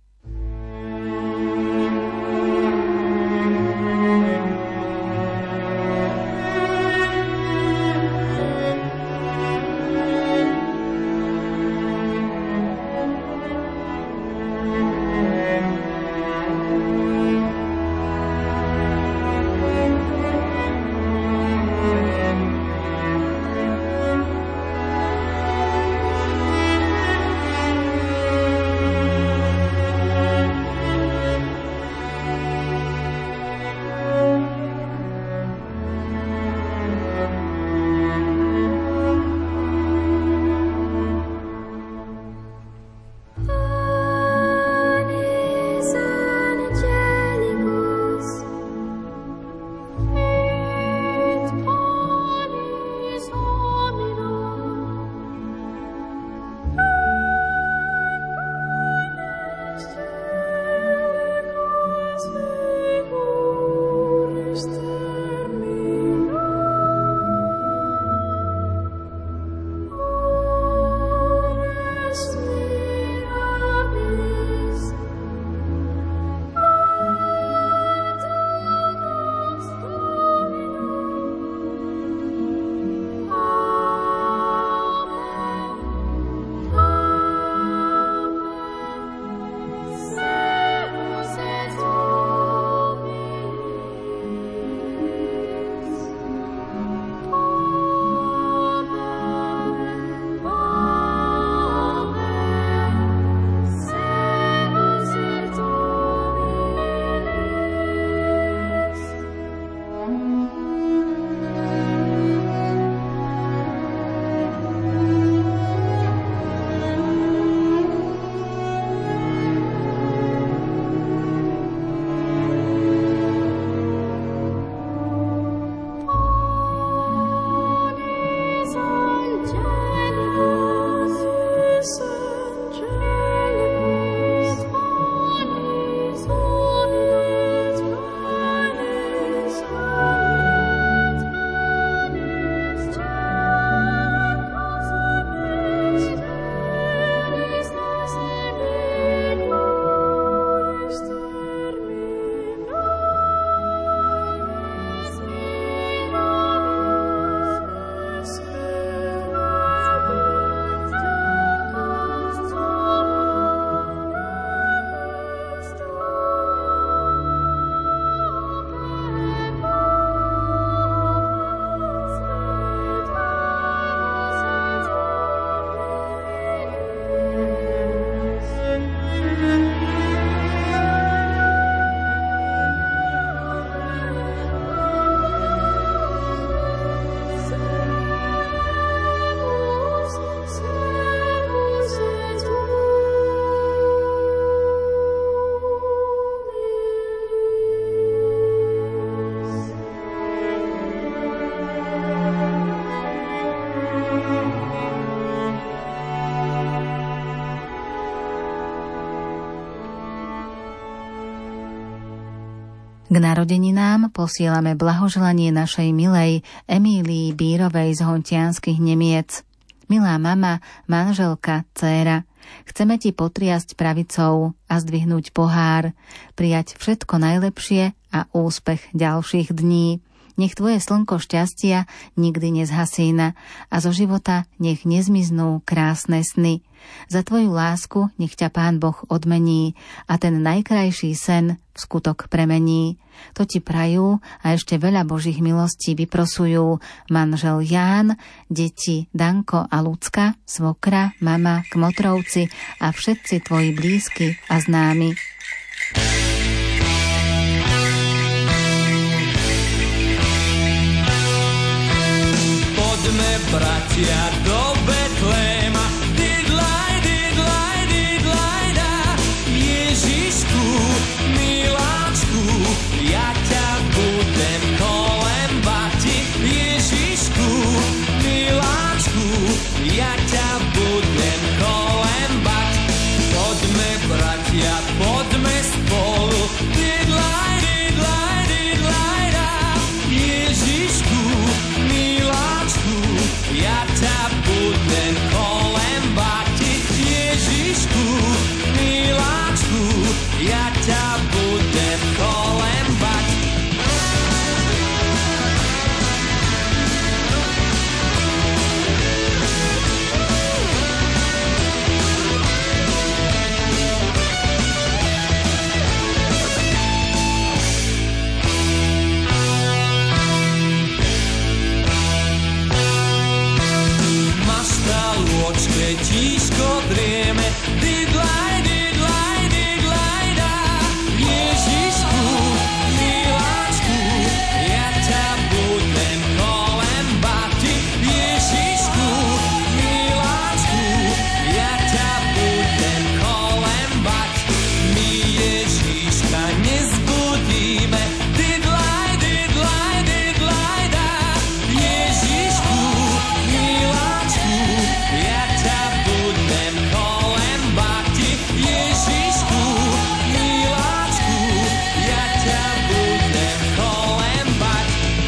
K narodeninám posielame blahoželanie našej milej Emílii Bírovej z Hontianskych Nemiec. Milá mama, manželka, dcéra, chceme ti potriasť pravicou a zdvihnúť pohár, prijať všetko najlepšie a úspech ďalších dní. Nech tvoje slnko šťastia nikdy nezhasína a zo života nech nezmiznú krásne sny. Za tvoju lásku nech ťa Pán Boh odmení a ten najkrajší sen v skutok premení. To ti prajú a ešte veľa Božích milostí vyprosujú manžel Ján, deti Danko a Lucka, svokra, mama, kmotrovci a všetci tvoji blízky a známi. Po bratia do Betléma. Didlaj, didlaj, didlaj, dá. Ježišku, miláčku, ja ťa budem kolembať. Ježišku, miláčku, ja ťa budem kolembať. Poďme, bratia, poďme spolu. Didlaj, didlaj, didlaj, dá. Ježišku, miláčku, ja ťa budem kolembať. Ježišku, miláčku, ja ťa budem kolembať. Lôčke tížko drieme, didlaj, didlaj, didlaj, dá. Ježišku, miláčku, ja ťa budem kolembať. Ježišku, miláčku, ja ťa budem kolembať. My Ježiška nezbudíme, didlaj, didlaj, didlaj, dá. Ježišku, miláčku, ja ťa budem kolembať. Ježišku, miláčku, ja ťa budem kolembať.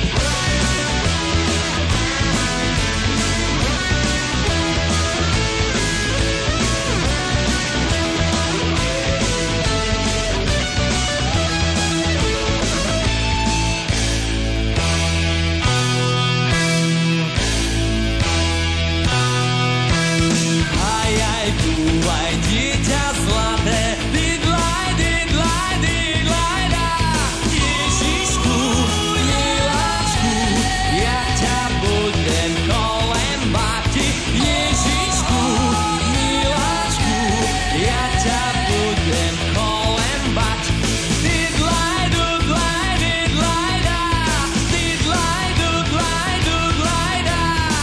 Aj, aj, tu, aj dieťa zlaté, didlaj, didlaj, didlaj, dá. Ježišku, miláčku, ja ťa budem kolembať. Ježišku, miláčku, ja ťa budem kolembať. Didlaj, dudlaj, didlaj, dá. Didlaj, dudlaj, dudlaj, dá.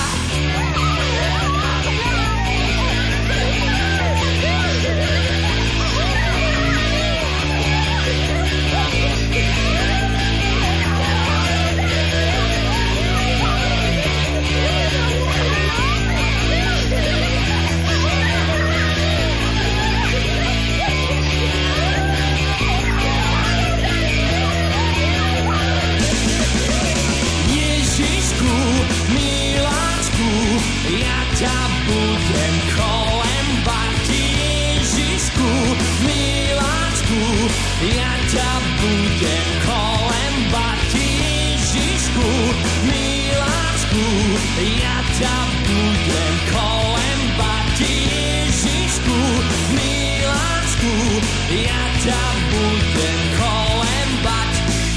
Ježišku, miláčku, ja ťa budem kolembať. Ježišku, miláčku, ja ťa budem kolembať. Ježišku, miláčku, ja ťa budem kolembať. Ježišku, miláčku, ja ťa budem kolembať.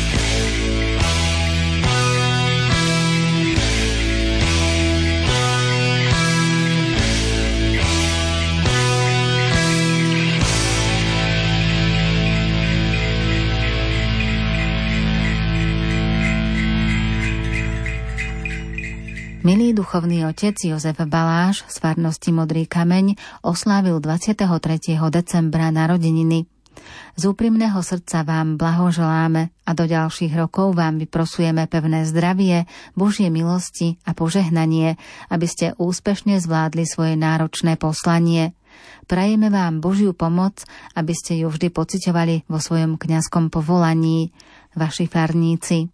Milý duchovný otec Jozef Baláš z farnosti Modrý kameň oslávil dvadsiateho tretieho decembra narodeniny. Z úprimného srdca vám blahoželáme a do ďalších rokov vám vyprosujeme pevné zdravie, Božie milosti a požehnanie, aby ste úspešne zvládli svoje náročné poslanie. Prajeme vám Božiu pomoc, aby ste ju vždy pociťovali vo svojom kňazskom povolaní. Vaši farníci.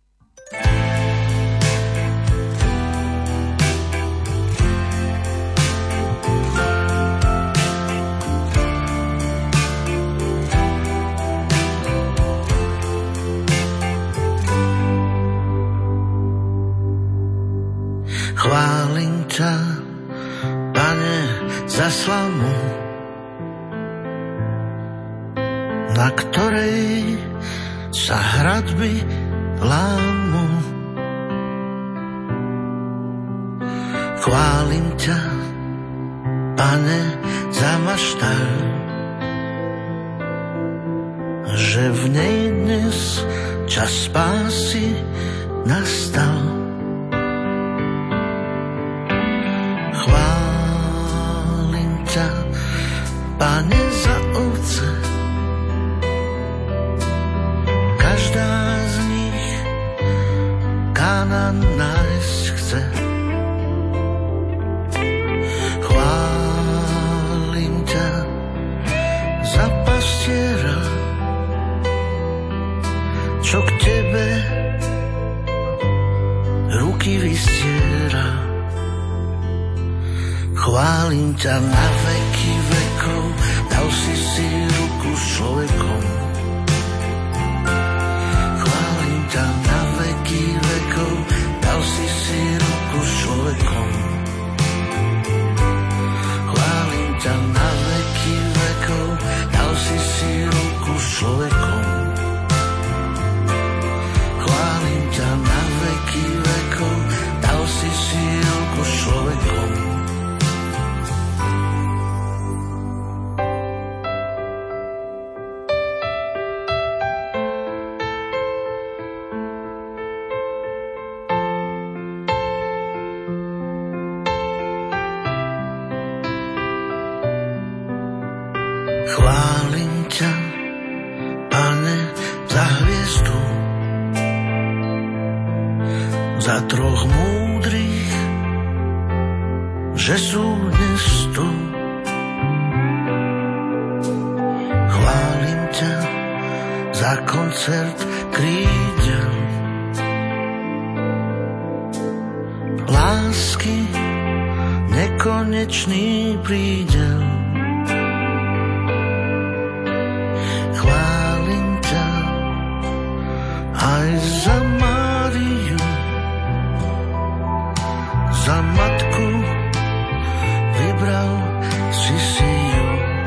Chválim ťa, Pane, za slamu, na ktorej sa hradby lámu. Chválim ťa, Pane, za maštaľ, že v nej dnes čas spásy nastal. ťa, Pane, za ovce. Každá z nich Kánan nájsť chce. Chválim ťa za pastiera, čo k tebe ruky vystiera. Chválim ťa na veky vekov, dal si si ruku s človekom. Chválim ťa na veky vekov, dal si si ruku s človekom. Chválim ťa na veky vekov, dal si si ruku s človekom. Chválim ťa na veky vekov, dal si si ruku s človekom. Chválim ťa, Pane, za hviezdu, za troch múdrych, že sú dnes tu. Chválim ťa za koncert krídel, lásky, nekonečný prídel. Chválim ťa aj za Máriu, za matku vybral si si ju.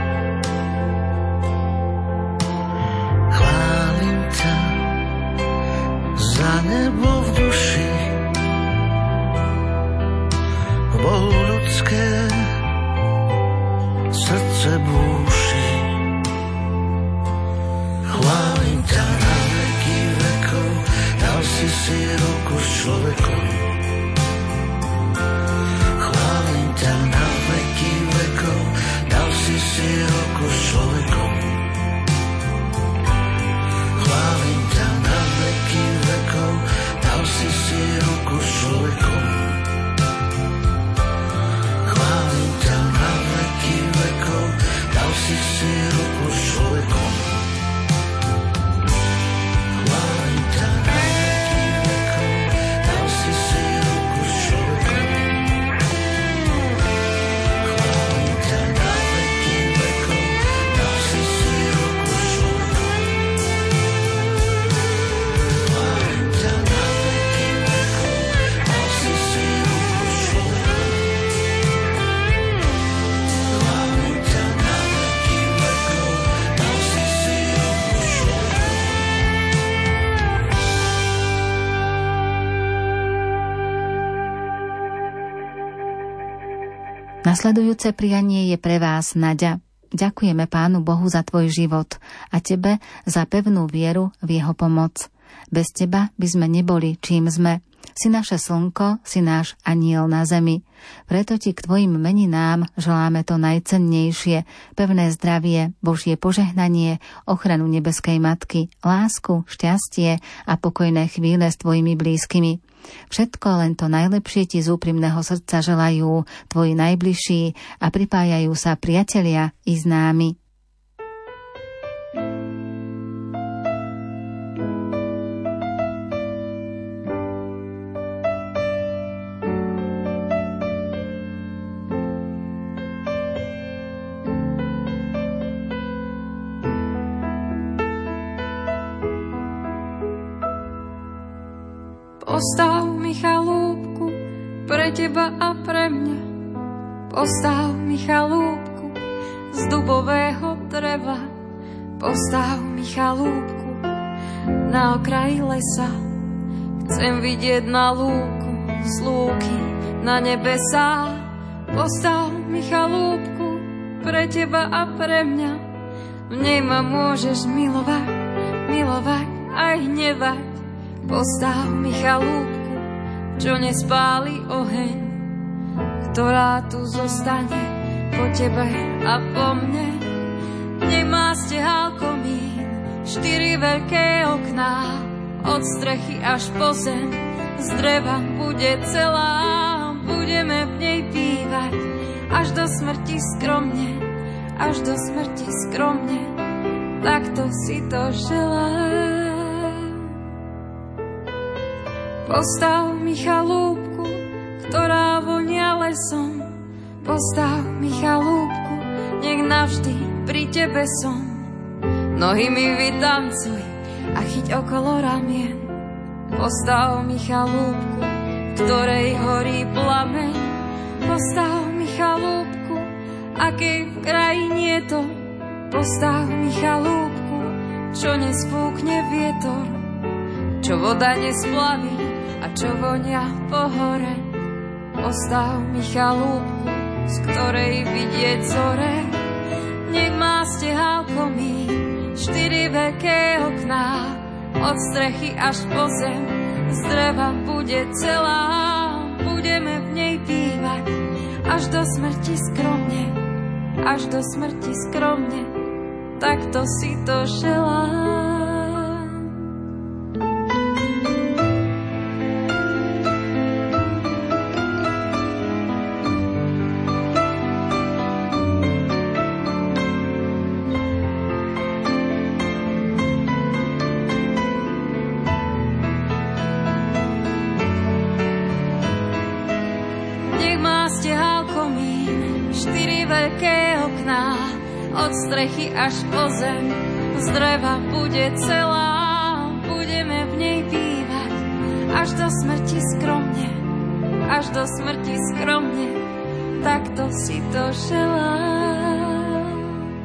Chválim ťa za nebo v duši, Bohu ľudské srdce búši. Chválim ťa na veky vekov, dal si si ruku s človekom. Chválim ťa na veky vekov, dal si si ruku s človekom. Chválim ťa na veky vekov, dal si si ruku s človekom. Chválim ťa na veky vekov, dal si si ruku s človekom. Nasledujúce prianie je pre vás Naďa. Ďakujeme Pánu Bohu za tvoj život a tebe za pevnú vieru v jeho pomoc. Bez teba by sme neboli, čím sme. Si naše slnko, si náš anjel na zemi. Preto ti k tvojim meninám želáme to najcennejšie, pevné zdravie, Božie požehnanie, ochranu nebeskej matky, lásku, šťastie a pokojné chvíle s tvojimi blízkymi. Všetko len to najlepšie ti z úprimného srdca želajú tvoji najbližší a pripájajú sa priatelia i známi. Postav mi chalúbku pre teba a pre mňa. Postav mi chalúbku z dubového dreva. Postav mi chalúbku na okraji lesa. Chcem vidieť na lúku z lúky na nebesá. Postav mi chalúbku pre teba a pre mňa. V nej ma môžeš milovať, milovať aj hnevať. Postav mi chalúbku, čo nespáli oheň, ktorá tu zostane po tebe a po mne. Nech má stehal komín, štyri veľké okná, od strechy až po zem, z dreva bude celá, budeme v nej bývať, až do smrti skromne, až do smrti skromne, takto si to želám. Postav mi chalúbku, ktorá vonia lesom, postav mi chalúbku, nech navždy pri tebe som. Nohy mi vytancuj a chyť okolo ramien, postav mi chalúbku, ktorej horí plameň, postav mi chalúbku, akej v krajine je to, postav mi chalúbku, čo nespúkne vietor, čo voda nesplaví a čo vonia po hore. Postav mi chalúbku, z ktorej vidieť zore, nech má stehal komín, štyri veľké okná, od strechy až po zem, z dreva bude celá, budeme v nej bývať, až do smrti skromne, až do smrti skromne, takto si to želám. Od strechy až po zem, z dreva bude celá, budeme v nej bývať, až do smrti skromne, až do smrti skromne, takto si to želám.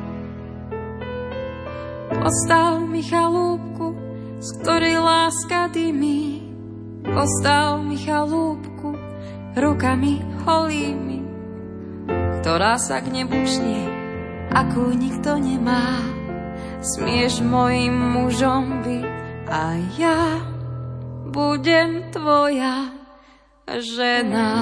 Postav mi chalúbku, z ktorej láska dymí, postav mi chalúbku, rukami holými, ktorá sa k nebu žnie, akú nikto nemá. Smieš mojim mužom byť a ja budem tvoja žena.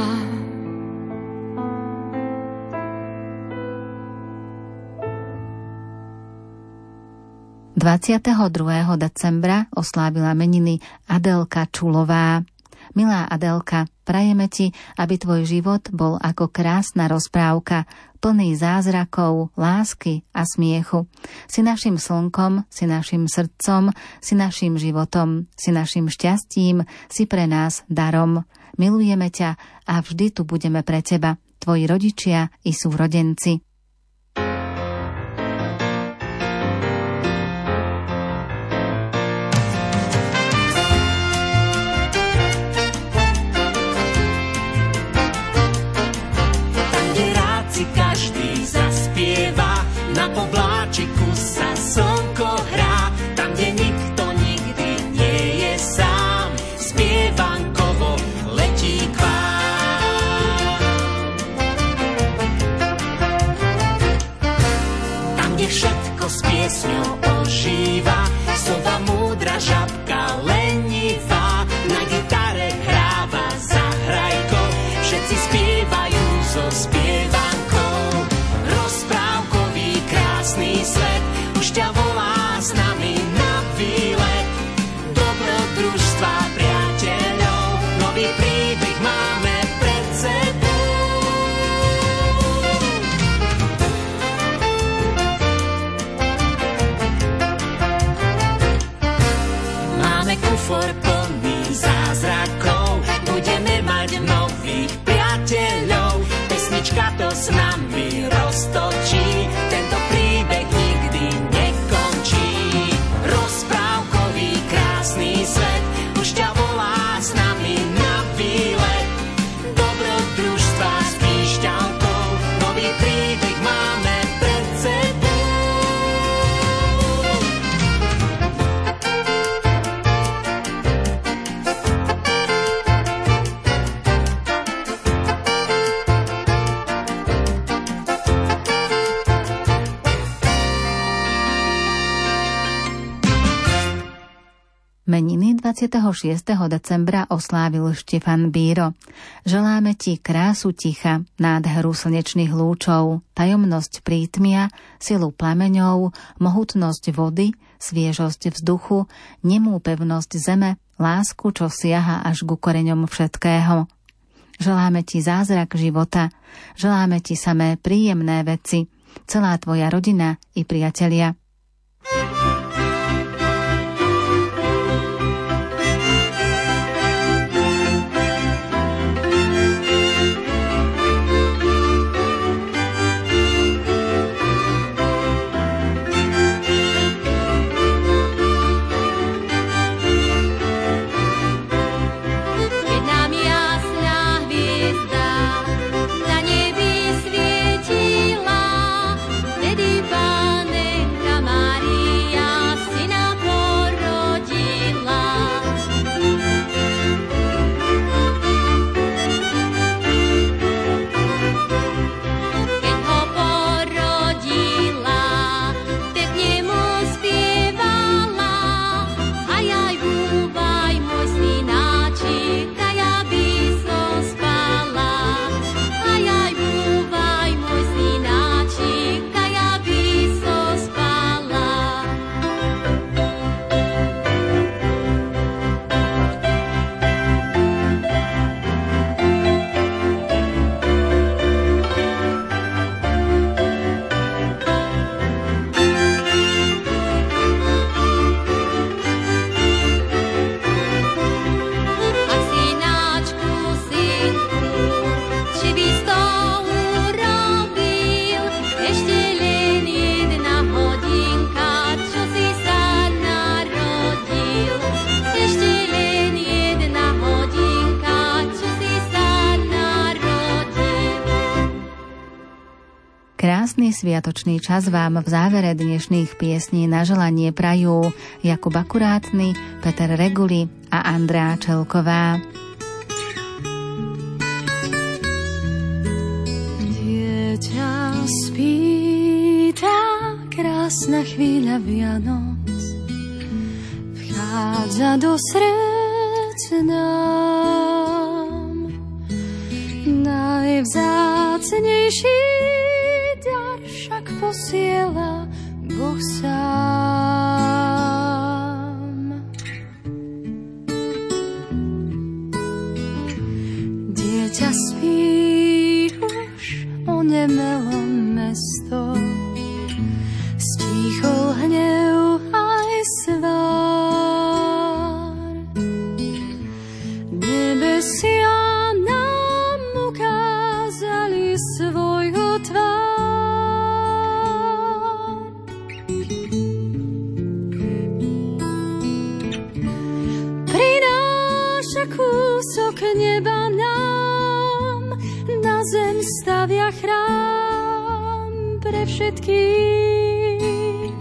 dvadsiateho druhého decembra oslávila meniny Adelka Čulová. Milá Adelka, prajeme ti, aby tvoj život bol ako krásna rozprávka, plný zázrakov, lásky a smiechu. Si našim slnkom, si našim srdcom, si našim životom, si našim šťastím, si pre nás darom. Milujeme ťa a vždy tu budeme pre teba, tvoji rodičia i súrodenci. Na povláčiku sa slnko hrá, tam, kde nikto nikdy nie je sám, spievankovo letí k vám. Tam, kde všetko s piesňou ožíva, slova múdra žabka lenivá, na gitare hráva zahrajko, všetci spievajú so spievankou. Svet už ťa volá s nami na výlet, dobrodružstva priateľov, nový príbeh máme pred sebou. Máme kufor plný zázrakov, budeme mať nových priateľov, pesnička to s nami roztočí, tento príbeh nikdy nekončí. Rozprávkový krásny svet už ťa volá s nami na výlet, dobrodružstva s píšťalkou, nový príbeh máme pred sebou. Meniny dvadsiateho šiesteho decembra oslávil Štefan Bíro. Želáme ti krásu ticha, nádheru slnečných lúčov, tajomnosť prítmia, silu plameňov, mohutnosť vody, sviežosť vzduchu, nemú pevnosť zeme, lásku, čo siaha až ku koreňom všetkého. Želáme ti zázrak života, želáme ti samé príjemné veci, celá tvoja rodina i priatelia. Krásny sviatočný čas vám v závere dnešných piesní na želanie prajú Jakub Akurátny, Peter Reguli a Andrea Čelková. Dieťa spí, tá krásna chvíľa Vianoc vchádza do srdc nám. Najvzácnejší dar však posiela Boh sám. Dieťa spí, už onemelo mesto, stíchol hnev aj svár. Nebesia nám ukázali svojho tvár. Kúsok neba nám na zem stavia chrám pre všetkých.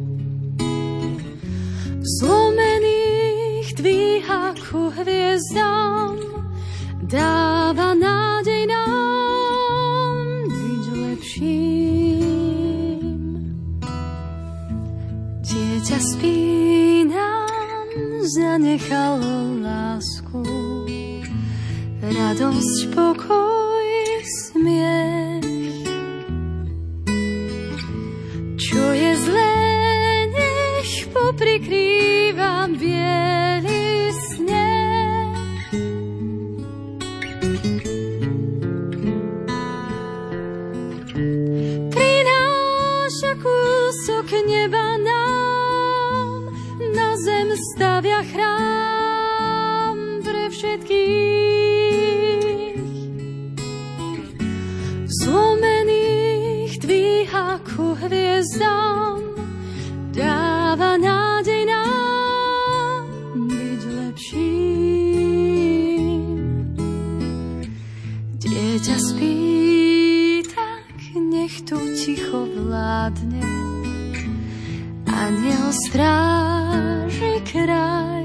Zlomených dvíha ku hviezdám, dáva nádej nám byť lepším. Dieťa spí, nám zanechalo lásku, radosť, pokoj, smiech. Čo je zlé, nech poprikrýva biely sneh. Prináša kúsok neba nám, na zem stavia chrám pre všetkých. Zlomených dvíha ku hviezdám, dáva nádej nám byť lepším. Dieťa spí, tak nech tu ticho vládne, aniel stráži kraj.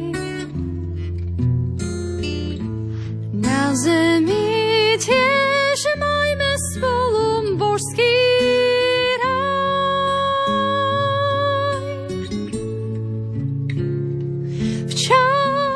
Na zemi tiež majme spolu božský raj. V čas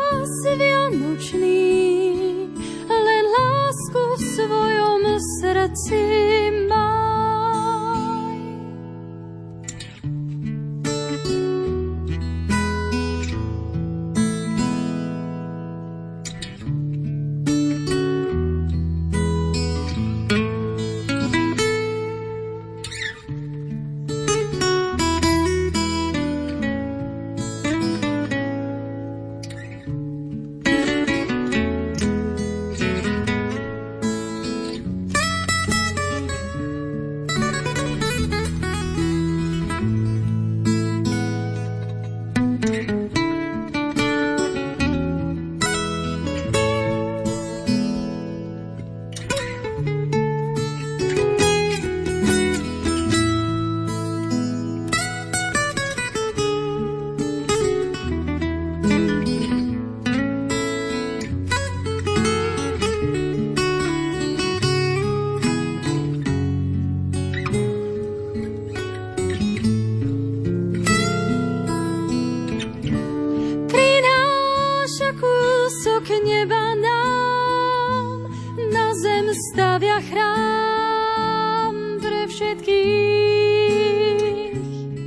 všetkých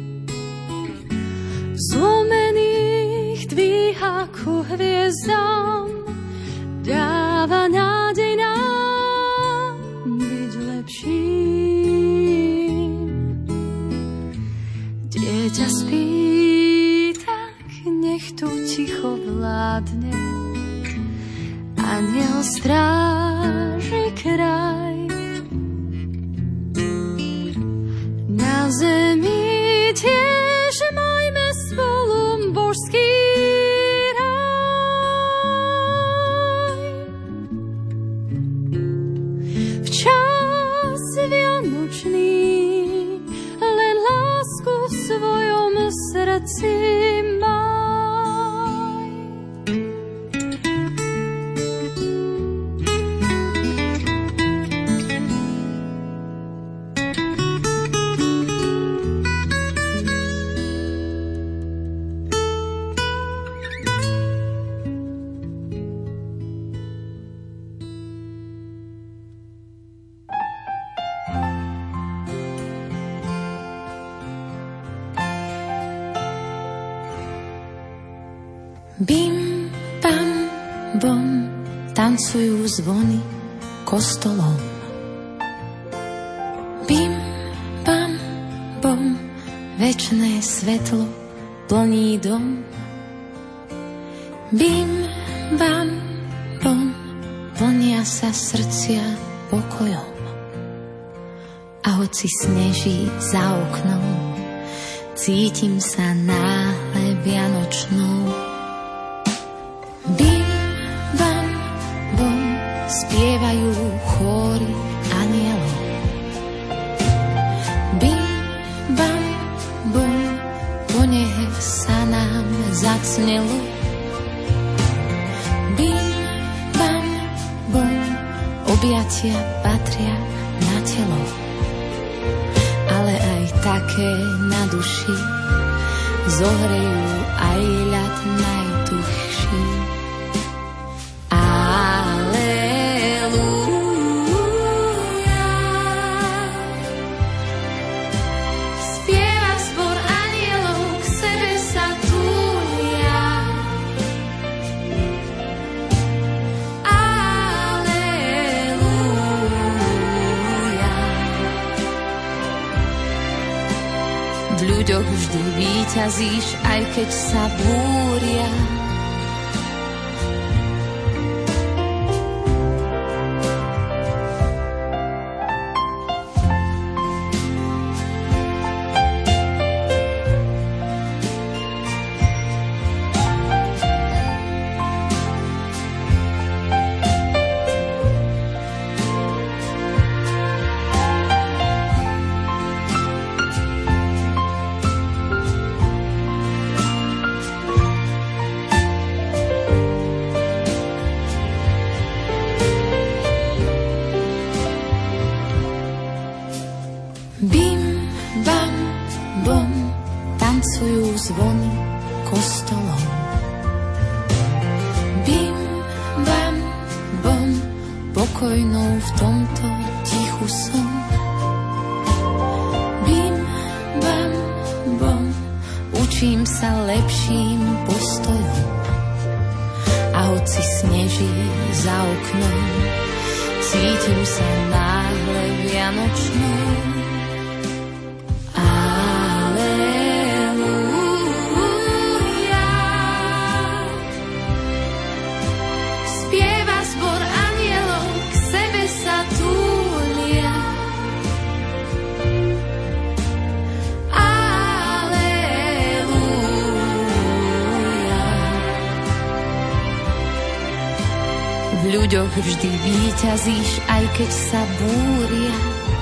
zlomených dvíha ku hviezdám, dáva nádej nám byť lepším. Dieťa spí, tak nech tu ticho vládne, anjel stráži kraj. Na zemi tiež majme spolu božský raj. V čas vianočný len lásku v svojom srdci maj. Bim, bam, bom, tancujú zvony kostolom. Bim, bam, bom, večné svetlo plní dom. Bim, bam, bom, plnia sa srdcia pokojom. A hoci sneží za oknom, cítim sa náhle vianočnou. Bim, bam, bom, spievajú chóry anielov. Bim, bam, bom, po nehe sa nám zacnelo. Bim, bam, bom, objatia patria na telo, ale aj také na duši zohrejú aj ľad najtuchší. V ľuďoch vždy víťazíš, aj keď sa búria. Zvony kostolom. Bim, bam, bom, pokojnou v tomto tichu som. Bim, bam, bom, učím sa lepším postojom. A hoci sneží za oknom, cítim sa náhle vianočnou. V ľuďoch vždy víťazíš, aj keď sa búria.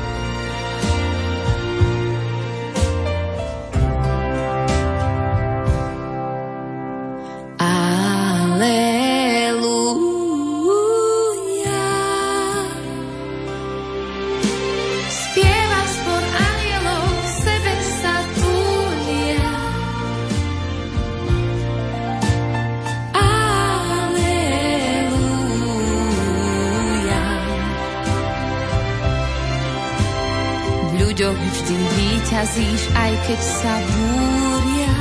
Aleluja. Spieva zbor anielov, k sebe sa túlia. ľuďoch vždy víťazíš, aj keď sa búria.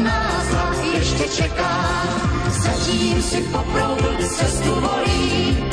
Čeká, zatím si po proudu cestu volí.